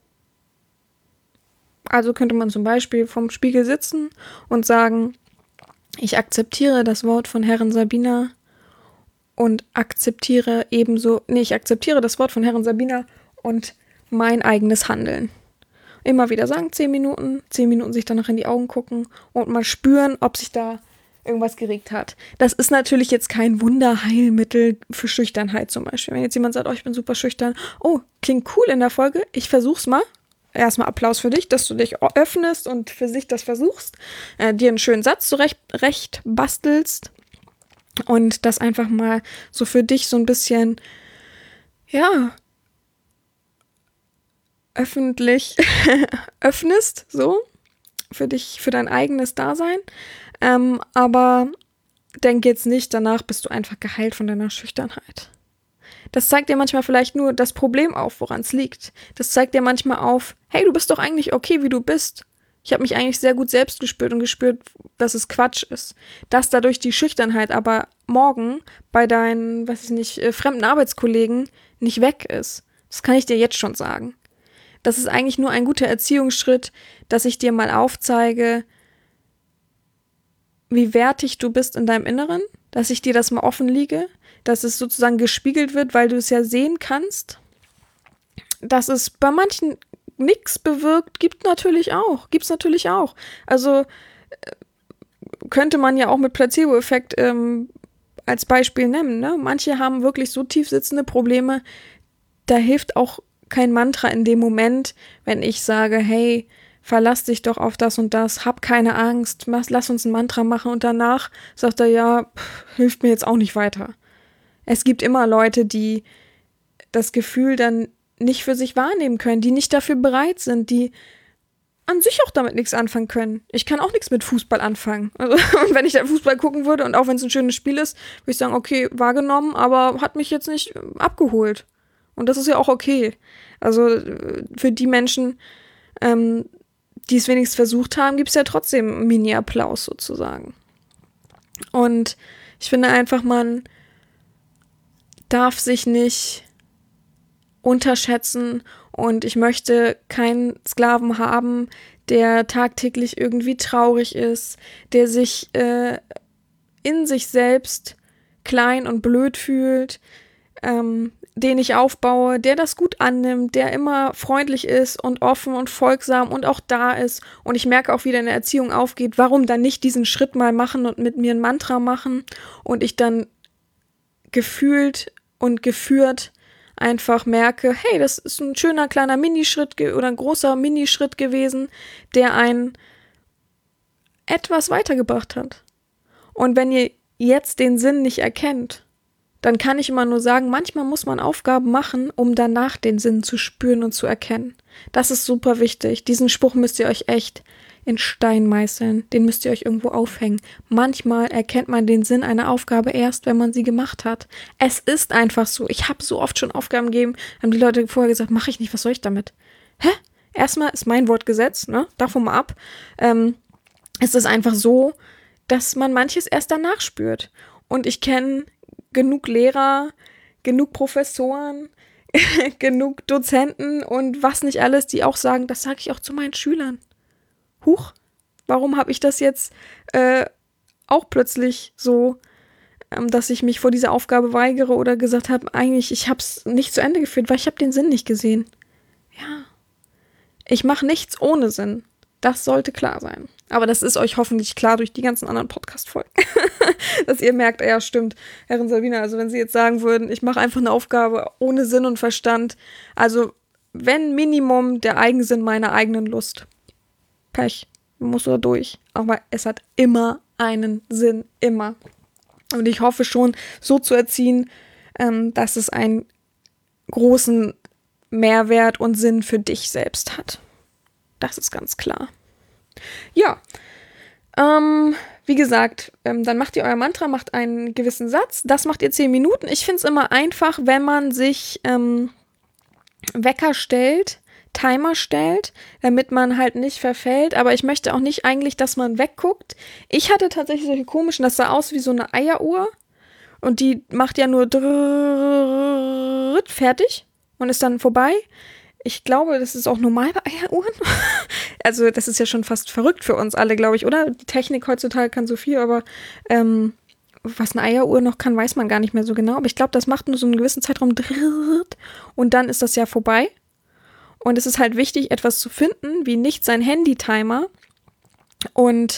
Speaker 1: Also könnte man zum Beispiel vorm Spiegel sitzen und sagen, ich akzeptiere das Wort von Herrin Sabina und akzeptiere das Wort von Herrin Sabina und mein eigenes Handeln. Immer wieder sagen, 10 Minuten sich danach in die Augen gucken und mal spüren, ob sich da irgendwas geregt hat. Das ist natürlich jetzt kein Wunderheilmittel für Schüchternheit zum Beispiel. Wenn jetzt jemand sagt, oh, ich bin super schüchtern, oh, klingt cool in der Folge, ich versuch's mal. Erstmal Applaus für dich, dass du dich öffnest und für sich das versuchst, dir einen schönen Satz zurecht bastelst und das einfach mal so für dich so ein bisschen, ja, öffentlich öffnest, so, für dich, für dein eigenes Dasein. Aber denk jetzt nicht, danach bist du einfach geheilt von deiner Schüchternheit. Das zeigt dir manchmal vielleicht nur das Problem auf, woran es liegt. Das zeigt dir manchmal auf, hey, du bist doch eigentlich okay, wie du bist. Ich habe mich eigentlich sehr gut selbst gespürt und gespürt, dass es Quatsch ist. Dass dadurch die Schüchternheit aber morgen bei deinen, fremden Arbeitskollegen nicht weg ist. Das kann ich dir jetzt schon sagen. Das ist eigentlich nur ein guter Erziehungsschritt, dass ich dir mal aufzeige, wie wertig du bist in deinem Inneren, dass ich dir das mal offenlege, dass es sozusagen gespiegelt wird, weil du es ja sehen kannst. Dass es bei manchen nichts bewirkt, gibt's natürlich auch. Also könnte man ja auch mit Placebo-Effekt als Beispiel nennen. Ne? Manche haben wirklich so tief sitzende Probleme, da hilft auch kein Mantra in dem Moment, wenn ich sage, hey, verlass dich doch auf das und das, hab keine Angst, lass uns ein Mantra machen, und danach sagt er, ja, hilft mir jetzt auch nicht weiter. Es gibt immer Leute, die das Gefühl dann nicht für sich wahrnehmen können, die nicht dafür bereit sind, die an sich auch damit nichts anfangen können. Ich kann auch nichts mit Fußball anfangen. Also, und wenn ich da Fußball gucken würde und auch wenn es ein schönes Spiel ist, würde ich sagen, okay, wahrgenommen, aber hat mich jetzt nicht abgeholt. Und das ist ja auch okay. Also für die Menschen, die es wenigstens versucht haben, gibt es ja trotzdem einen Mini-Applaus sozusagen. Und ich finde einfach, man darf sich nicht unterschätzen, und ich möchte keinen Sklaven haben, der tagtäglich irgendwie traurig ist, der sich in sich selbst klein und blöd fühlt, den ich aufbaue, der das gut annimmt, der immer freundlich ist und offen und folgsam und auch da ist. Und ich merke auch, wie in der Erziehung aufgeht, warum dann nicht diesen Schritt mal machen und mit mir ein Mantra machen und ich dann gefühlt und geführt einfach merke, hey, das ist ein schöner kleiner Minischritt oder ein großer Minischritt gewesen, der einen etwas weitergebracht hat. Und wenn ihr jetzt den Sinn nicht erkennt, dann kann ich immer nur sagen, manchmal muss man Aufgaben machen, um danach den Sinn zu spüren und zu erkennen. Das ist super wichtig. Diesen Spruch müsst ihr euch echt in Stein meißeln. Den müsst ihr euch irgendwo aufhängen. Manchmal erkennt man den Sinn einer Aufgabe erst, wenn man sie gemacht hat. Es ist einfach so. Ich habe so oft schon Aufgaben gegeben, haben die Leute vorher gesagt, mache ich nicht, was soll ich damit? Hä? Erstmal ist mein Wort Gesetz, ne? Davon mal ab. Es ist einfach so, dass man manches erst danach spürt. Und ich kenne genug Lehrer, genug Professoren, genug Dozenten und was nicht alles, die auch sagen, das sage ich auch zu meinen Schülern. Huch, warum habe ich das jetzt auch plötzlich so, dass ich mich vor dieser Aufgabe weigere oder gesagt habe, eigentlich, ich habe es nicht zu Ende geführt, weil ich habe den Sinn nicht gesehen. Ja, ich mache nichts ohne Sinn. Das sollte klar sein. Aber das ist euch hoffentlich klar durch die ganzen anderen Podcast-Folgen. Dass ihr merkt, ja stimmt, Herrin Sabina, also wenn Sie jetzt sagen würden, ich mache einfach eine Aufgabe ohne Sinn und Verstand, also wenn Minimum der Eigensinn meiner eigenen Lust. Pech, muss da durch. Aber es hat immer einen Sinn, immer. Und ich hoffe schon, so zu erziehen, dass es einen großen Mehrwert und Sinn für dich selbst hat. Das ist ganz klar. Ja, wie gesagt, dann macht ihr euer Mantra, macht einen gewissen Satz. Das macht ihr 10 Minuten. Ich finde es immer einfach, wenn man sich Wecker stellt, Timer stellt, damit man halt nicht verfällt. Aber ich möchte auch nicht eigentlich, dass man wegguckt. Ich hatte tatsächlich solche komischen, das sah aus wie so eine Eieruhr. Und die macht ja nur fertig und ist dann vorbei. Ich glaube, das ist auch normal bei Eieruhren. Also das ist ja schon fast verrückt für uns alle, glaube ich, oder? Die Technik heutzutage kann so viel, aber was eine Eieruhr noch kann, weiß man gar nicht mehr so genau. Aber ich glaube, das macht nur so einen gewissen Zeitraum und dann ist das ja vorbei. Und es ist halt wichtig, etwas zu finden, wie nicht sein Handy-Timer und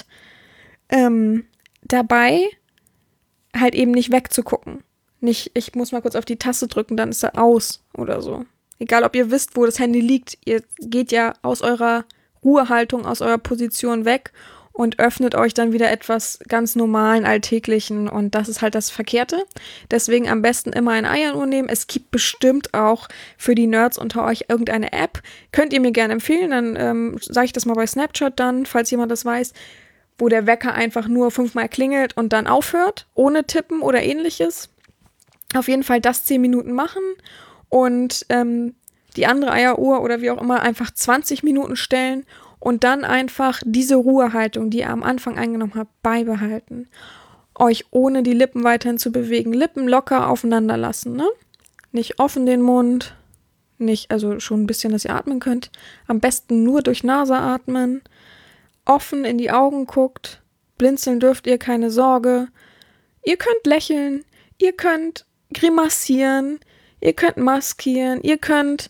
Speaker 1: dabei halt eben nicht wegzugucken. Nicht, ich muss mal kurz auf die Taste drücken, dann ist er aus oder so. Egal, ob ihr wisst, wo das Handy liegt, ihr geht ja aus eurer Ruhehaltung, aus eurer Position weg und öffnet euch dann wieder etwas ganz normalen, alltäglichen und das ist halt das Verkehrte. Deswegen am besten immer eine Eieruhr nehmen. Es gibt bestimmt auch für die Nerds unter euch irgendeine App. Könnt ihr mir gerne empfehlen, dann sage ich das mal bei Snapchat dann, falls jemand das weiß, wo der Wecker einfach nur 5-mal klingelt und dann aufhört, ohne Tippen oder ähnliches. Auf jeden Fall das 10 Minuten machen. Und die andere Eieruhr oder wie auch immer einfach 20 Minuten stellen und dann einfach diese Ruhehaltung, die ihr am Anfang eingenommen habt, beibehalten. Euch ohne die Lippen weiterhin zu bewegen. Lippen locker aufeinander lassen, ne? Nicht offen den Mund, nicht, also schon ein bisschen, dass ihr atmen könnt. Am besten nur durch Nase atmen. Offen in die Augen guckt. Blinzeln dürft ihr, keine Sorge. Ihr könnt lächeln, ihr könnt grimassieren, ihr könnt maskieren, ihr könnt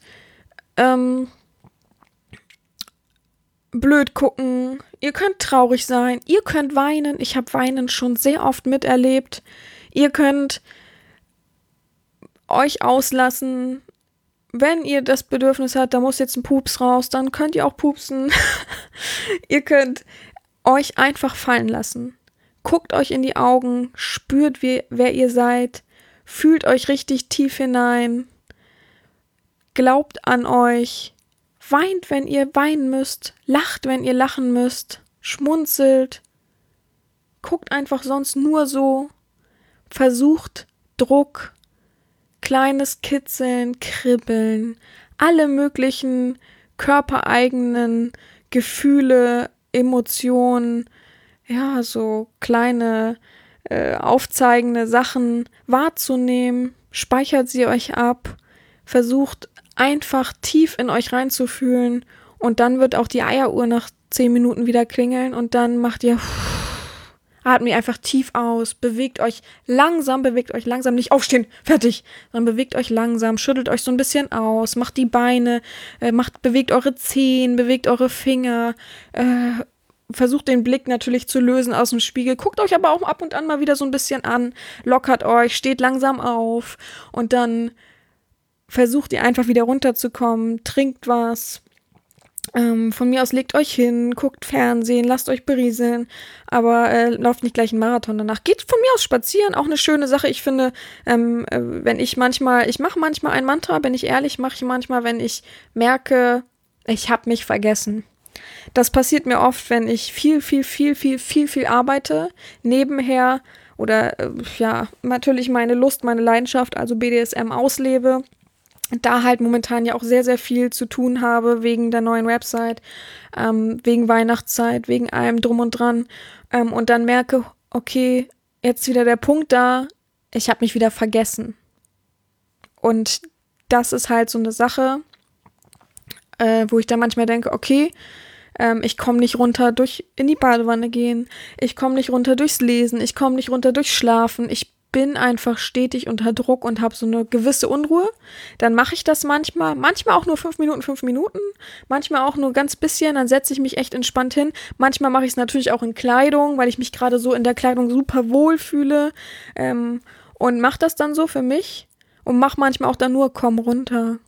Speaker 1: blöd gucken, ihr könnt traurig sein, ihr könnt weinen. Ich habe Weinen schon sehr oft miterlebt. Ihr könnt euch auslassen. Wenn ihr das Bedürfnis habt, da muss jetzt ein Pups raus, dann könnt ihr auch pupsen. Ihr könnt euch einfach fallen lassen. Guckt euch in die Augen, spürt, wer ihr seid, fühlt euch richtig tief hinein. Glaubt an euch, weint, wenn ihr weinen müsst, lacht, wenn ihr lachen müsst, schmunzelt, guckt einfach sonst nur so, versucht Druck, kleines Kitzeln, Kribbeln, alle möglichen körpereigenen Gefühle, Emotionen, ja, so kleine aufzeigende Sachen wahrzunehmen, speichert sie euch ab, versucht einfach tief in euch reinzufühlen und dann wird auch die Eieruhr nach 10 Minuten wieder klingeln und dann macht ihr, atmet ihr einfach tief aus, bewegt euch langsam, nicht aufstehen, fertig, sondern bewegt euch langsam, schüttelt euch so ein bisschen aus, macht die Beine, bewegt eure Zehen, bewegt eure Finger, versucht den Blick natürlich zu lösen aus dem Spiegel, guckt euch aber auch ab und an mal wieder so ein bisschen an, lockert euch, steht langsam auf und dann versucht ihr einfach wieder runterzukommen, trinkt was, von mir aus legt euch hin, guckt Fernsehen, lasst euch berieseln, aber lauft nicht gleich einen Marathon danach. Geht von mir aus spazieren, auch eine schöne Sache. Ich finde, ich mache manchmal ein Mantra, bin ich ehrlich, mache ich manchmal, wenn ich merke, ich habe mich vergessen. Das passiert mir oft, wenn ich viel arbeite, nebenher oder natürlich meine Lust, meine Leidenschaft, also BDSM auslebe. Da halt momentan ja auch sehr, sehr viel zu tun habe wegen der neuen Website, wegen Weihnachtszeit, wegen allem drum und dran. Und dann merke, okay, jetzt wieder der Punkt da, ich habe mich wieder vergessen. Und das ist halt so eine Sache, wo ich dann manchmal denke, okay, ich komme nicht runter in die Badewanne gehen, ich komme nicht runter durchs Lesen, ich komme nicht runter durchs Schlafen, ich bin einfach stetig unter Druck und habe so eine gewisse Unruhe. Dann mache ich das manchmal auch nur 5 Minuten, manchmal auch nur ganz bisschen, dann setze ich mich echt entspannt hin. Manchmal mache ich es natürlich auch in Kleidung, weil ich mich gerade so in der Kleidung super wohl fühle und mache das dann so für mich und mache manchmal auch dann nur komm runter,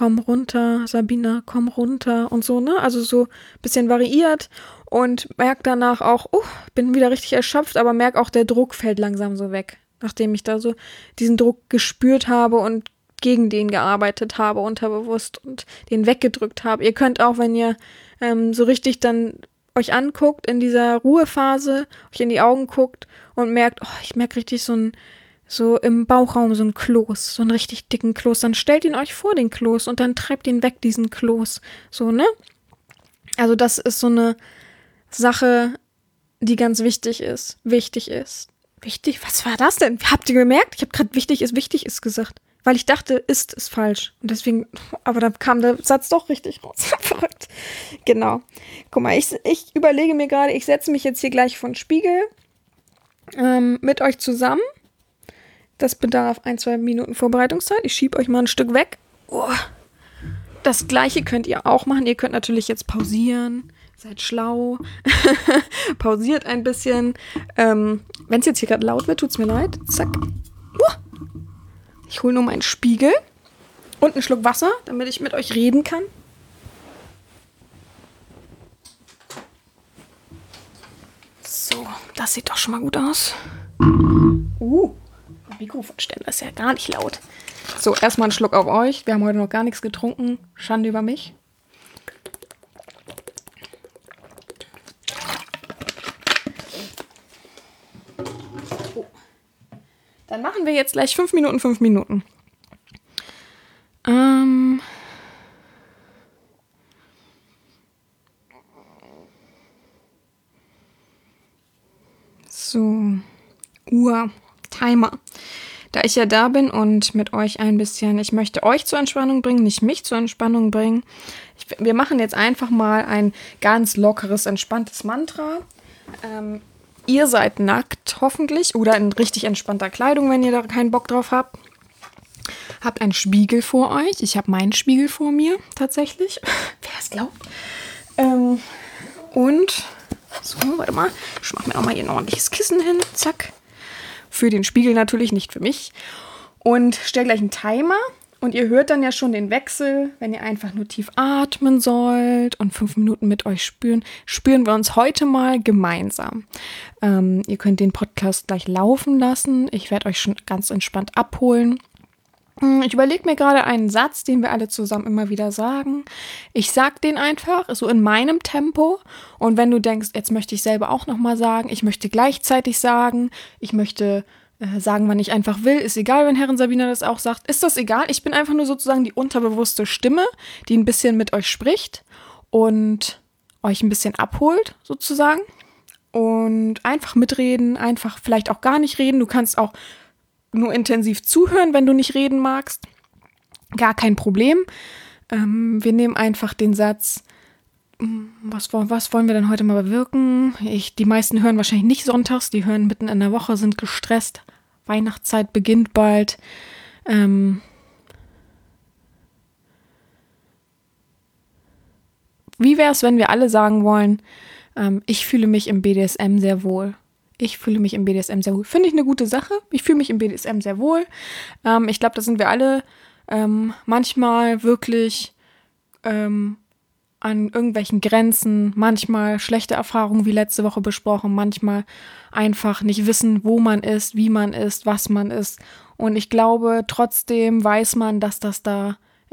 Speaker 1: Sabina, komm runter und so, ne? Also so ein bisschen variiert und merke danach auch, bin wieder richtig erschöpft, aber merke auch, der Druck fällt langsam so weg, nachdem ich da so diesen Druck gespürt habe und gegen den gearbeitet habe, unterbewusst und den weggedrückt habe. Ihr könnt auch, wenn ihr so richtig dann euch anguckt, in dieser Ruhephase, euch in die Augen guckt und merkt, ich merke richtig so im Bauchraum so ein Kloß, so einen richtig dicken Kloß. Dann stellt ihn euch vor, den Kloß, und dann treibt ihn weg, diesen Kloß. So, ne? Also das ist so eine Sache, die ganz wichtig ist. Wichtig? Was war das denn? Habt ihr gemerkt? Ich habe gerade wichtig ist gesagt. Weil ich dachte, ist falsch. Und deswegen, aber da kam der Satz doch richtig raus. Verrückt. Genau. Guck mal, ich überlege mir gerade, ich setze mich jetzt hier gleich vor den Spiegel mit euch zusammen. Das bedarf 1-2 Minuten Vorbereitungszeit. Ich schiebe euch mal ein Stück weg. Das Gleiche könnt ihr auch machen. Ihr könnt natürlich jetzt pausieren. Seid schlau. Pausiert ein bisschen. Wenn es jetzt hier gerade laut wird, tut's mir leid. Zack. Ich hole nur meinen Spiegel und einen Schluck Wasser, damit ich mit euch reden kann. So, das sieht doch schon mal gut aus. Der Mikrofonständer ist ja gar nicht laut. So, erstmal einen Schluck auf euch. Wir haben heute noch gar nichts getrunken. Schande über mich. Dann machen wir jetzt gleich 5 Minuten. So, Timer. Da ich ja da bin und mit euch ein bisschen, ich möchte euch zur Entspannung bringen, nicht mich zur Entspannung bringen. Wir machen jetzt einfach mal ein ganz lockeres, entspanntes Mantra. Ihr seid nackt, hoffentlich, oder in richtig entspannter Kleidung, wenn ihr da keinen Bock drauf habt. Habt einen Spiegel vor euch. Ich habe meinen Spiegel vor mir, tatsächlich. Wer es glaubt. Und, so, warte mal. Ich mache mir auch mal hier ein ordentliches Kissen hin. Zack. Für den Spiegel natürlich, nicht für mich. Und stelle gleich einen Timer. Und ihr hört dann ja schon den Wechsel, wenn ihr einfach nur tief atmen sollt und 5 Minuten mit euch spüren wir uns heute mal gemeinsam. Ihr könnt den Podcast gleich laufen lassen. Ich werde euch schon ganz entspannt abholen. Ich überlege mir gerade einen Satz, den wir alle zusammen immer wieder sagen. Ich sag den einfach, so in meinem Tempo. Und wenn du denkst, jetzt möchte ich selber auch nochmal sagen, ich möchte gleichzeitig sagen, ich möchte sagen, wann ich einfach will, ist egal, wenn Herrin Sabina das auch sagt, ist das egal. Ich bin einfach nur sozusagen die unterbewusste Stimme, die ein bisschen mit euch spricht und euch ein bisschen abholt, sozusagen. Und einfach mitreden, einfach vielleicht auch gar nicht reden. Du kannst auch nur intensiv zuhören, wenn du nicht reden magst. Gar kein Problem. Wir nehmen einfach den Satz, was wollen wir denn heute mal bewirken? Die meisten hören wahrscheinlich nicht sonntags, die hören mitten in der Woche, sind gestresst. Weihnachtszeit beginnt bald. Wie wäre es, wenn wir alle sagen wollen, ich fühle mich im BDSM sehr wohl. Finde ich eine gute Sache. Ich fühle mich im BDSM sehr wohl. Ich glaube, da sind wir alle manchmal wirklich an irgendwelchen Grenzen, manchmal schlechte Erfahrungen wie letzte Woche besprochen, manchmal einfach nicht wissen, wo man ist, wie man ist, was man ist. Und ich glaube, trotzdem weiß man, dass das da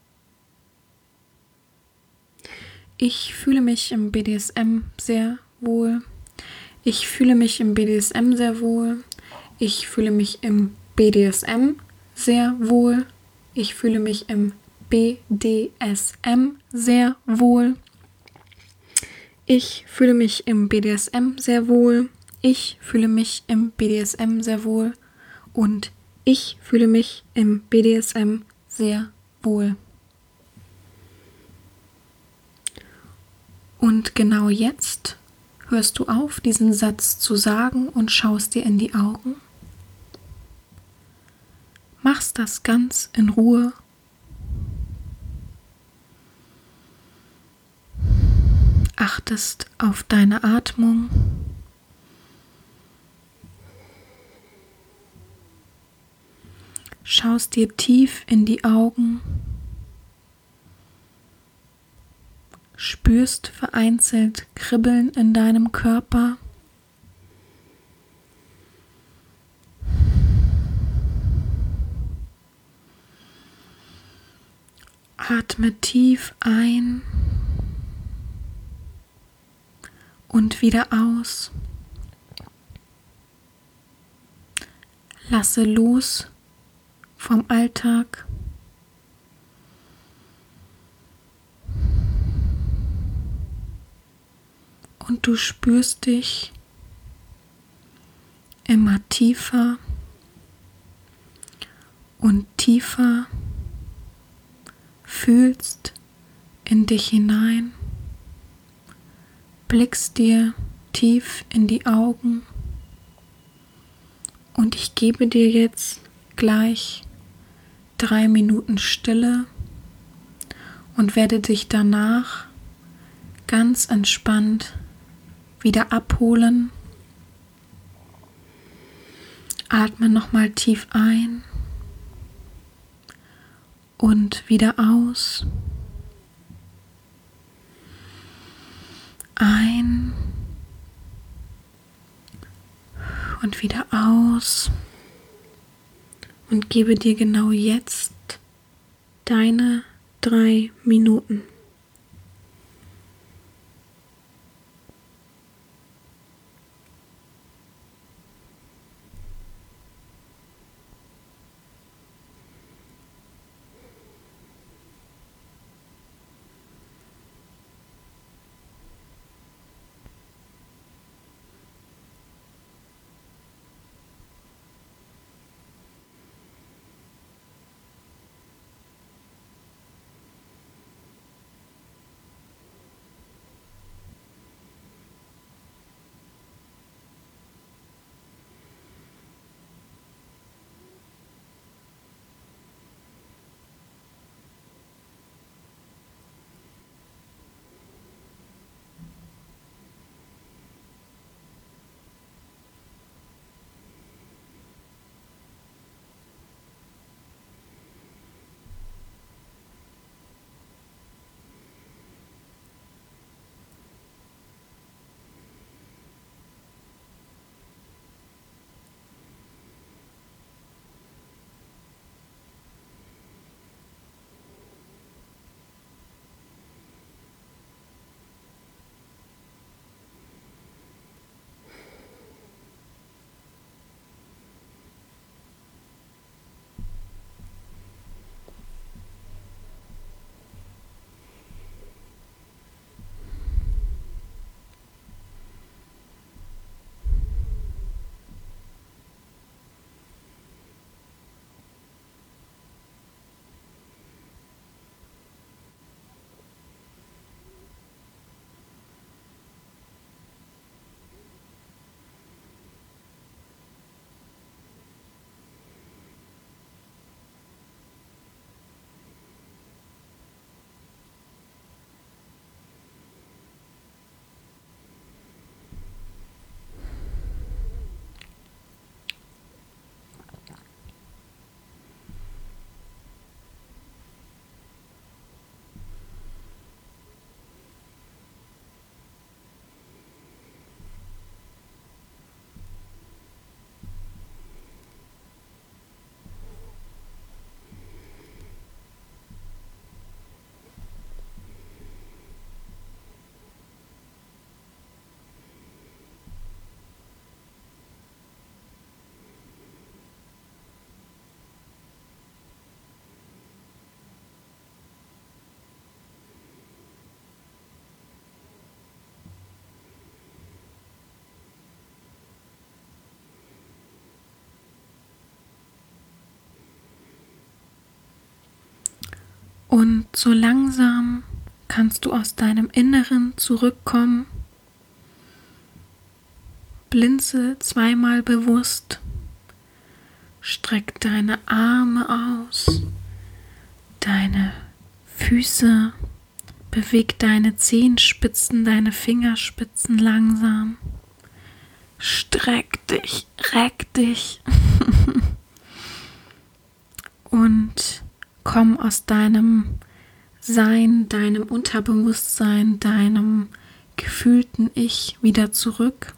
Speaker 1: Ich fühle mich im BDSM sehr wohl. Ich fühle mich im BDSM sehr wohl. Ich fühle mich im BDSM sehr wohl. Ich fühle mich im BDSM sehr wohl. Ich fühle mich im BDSM sehr wohl. Ich fühle mich im BDSM sehr wohl. Und ich fühle mich im BDSM sehr wohl. Und genau jetzt hörst du auf, diesen Satz zu sagen und schaust dir in die Augen. Machst das ganz in Ruhe. Achtest auf deine Atmung. Schaust dir tief in die Augen. Spürst vereinzelt Kribbeln in deinem Körper. Atme tief ein und wieder aus. Lasse los vom Alltag. Und du spürst dich immer tiefer und tiefer, fühlst in dich hinein, blickst dir tief in die Augen und ich gebe dir jetzt gleich 3 Minuten Stille und werde dich danach ganz entspannt wieder abholen. Atme nochmal tief ein und wieder aus. Ein und wieder aus. Und gebe dir genau jetzt deine 3 Minuten. Und so langsam kannst du aus deinem Inneren zurückkommen. Blinzel zweimal bewusst. Streck deine Arme aus, deine Füße, beweg deine Zehenspitzen, deine Fingerspitzen langsam. Streck dich, reck dich und komm aus deinem Sein, deinem Unterbewusstsein, deinem gefühlten Ich wieder zurück.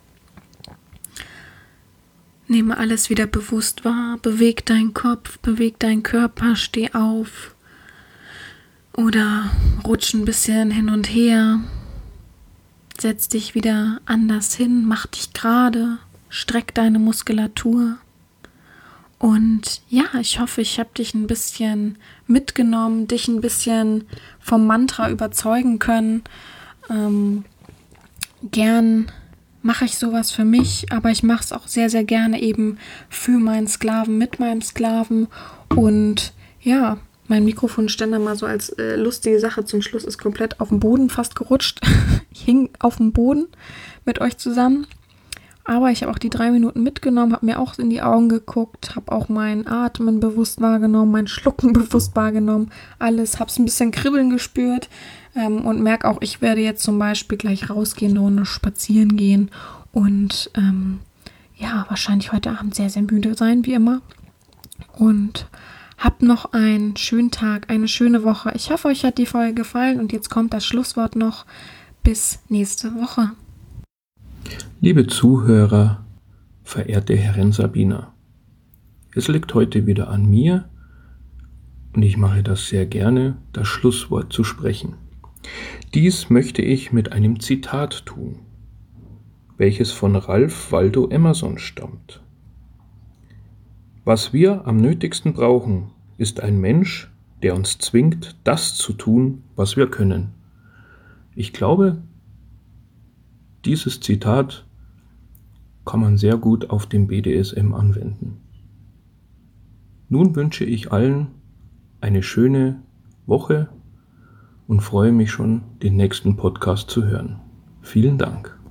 Speaker 1: Nehme alles wieder bewusst wahr, beweg deinen Kopf, beweg deinen Körper, steh auf oder rutsch ein bisschen hin und her. Setz dich wieder anders hin, mach dich gerade, streck deine Muskulatur. Und ja, ich hoffe, ich habe dich ein bisschen mitgenommen, dich ein bisschen vom Mantra überzeugen können. Gern mache ich sowas für mich, aber ich mache es auch sehr, sehr gerne eben für meinen Sklaven, mit meinem Sklaven. Und ja, mein Mikrofonständer mal so als lustige Sache zum Schluss ist komplett auf dem Boden fast gerutscht. Ich hing auf dem Boden mit euch zusammen. Aber ich habe auch die 3 Minuten mitgenommen, habe mir auch in die Augen geguckt, habe auch mein Atmen bewusst wahrgenommen, mein Schlucken bewusst wahrgenommen, alles, habe es ein bisschen kribbeln gespürt und merke auch, ich werde jetzt zum Beispiel gleich rausgehen, eine Runde spazieren gehen und ja, wahrscheinlich heute Abend sehr, sehr müde sein, wie immer. Und habt noch einen schönen Tag, eine schöne Woche. Ich hoffe, euch hat die Folge gefallen und jetzt kommt das Schlusswort noch. Bis nächste Woche.
Speaker 3: Liebe Zuhörer, verehrte Herrin Sabina, es liegt heute wieder an mir, und ich mache das sehr gerne, das Schlusswort zu sprechen. Dies möchte ich mit einem Zitat tun, welches von Ralph Waldo Emerson stammt. Was wir am nötigsten brauchen, ist ein Mensch, der uns zwingt, das zu tun, was wir können. Ich glaube, dieses Zitat kann man sehr gut auf den BDSM anwenden. Nun wünsche ich allen eine schöne Woche und freue mich schon, den nächsten Podcast zu hören. Vielen Dank.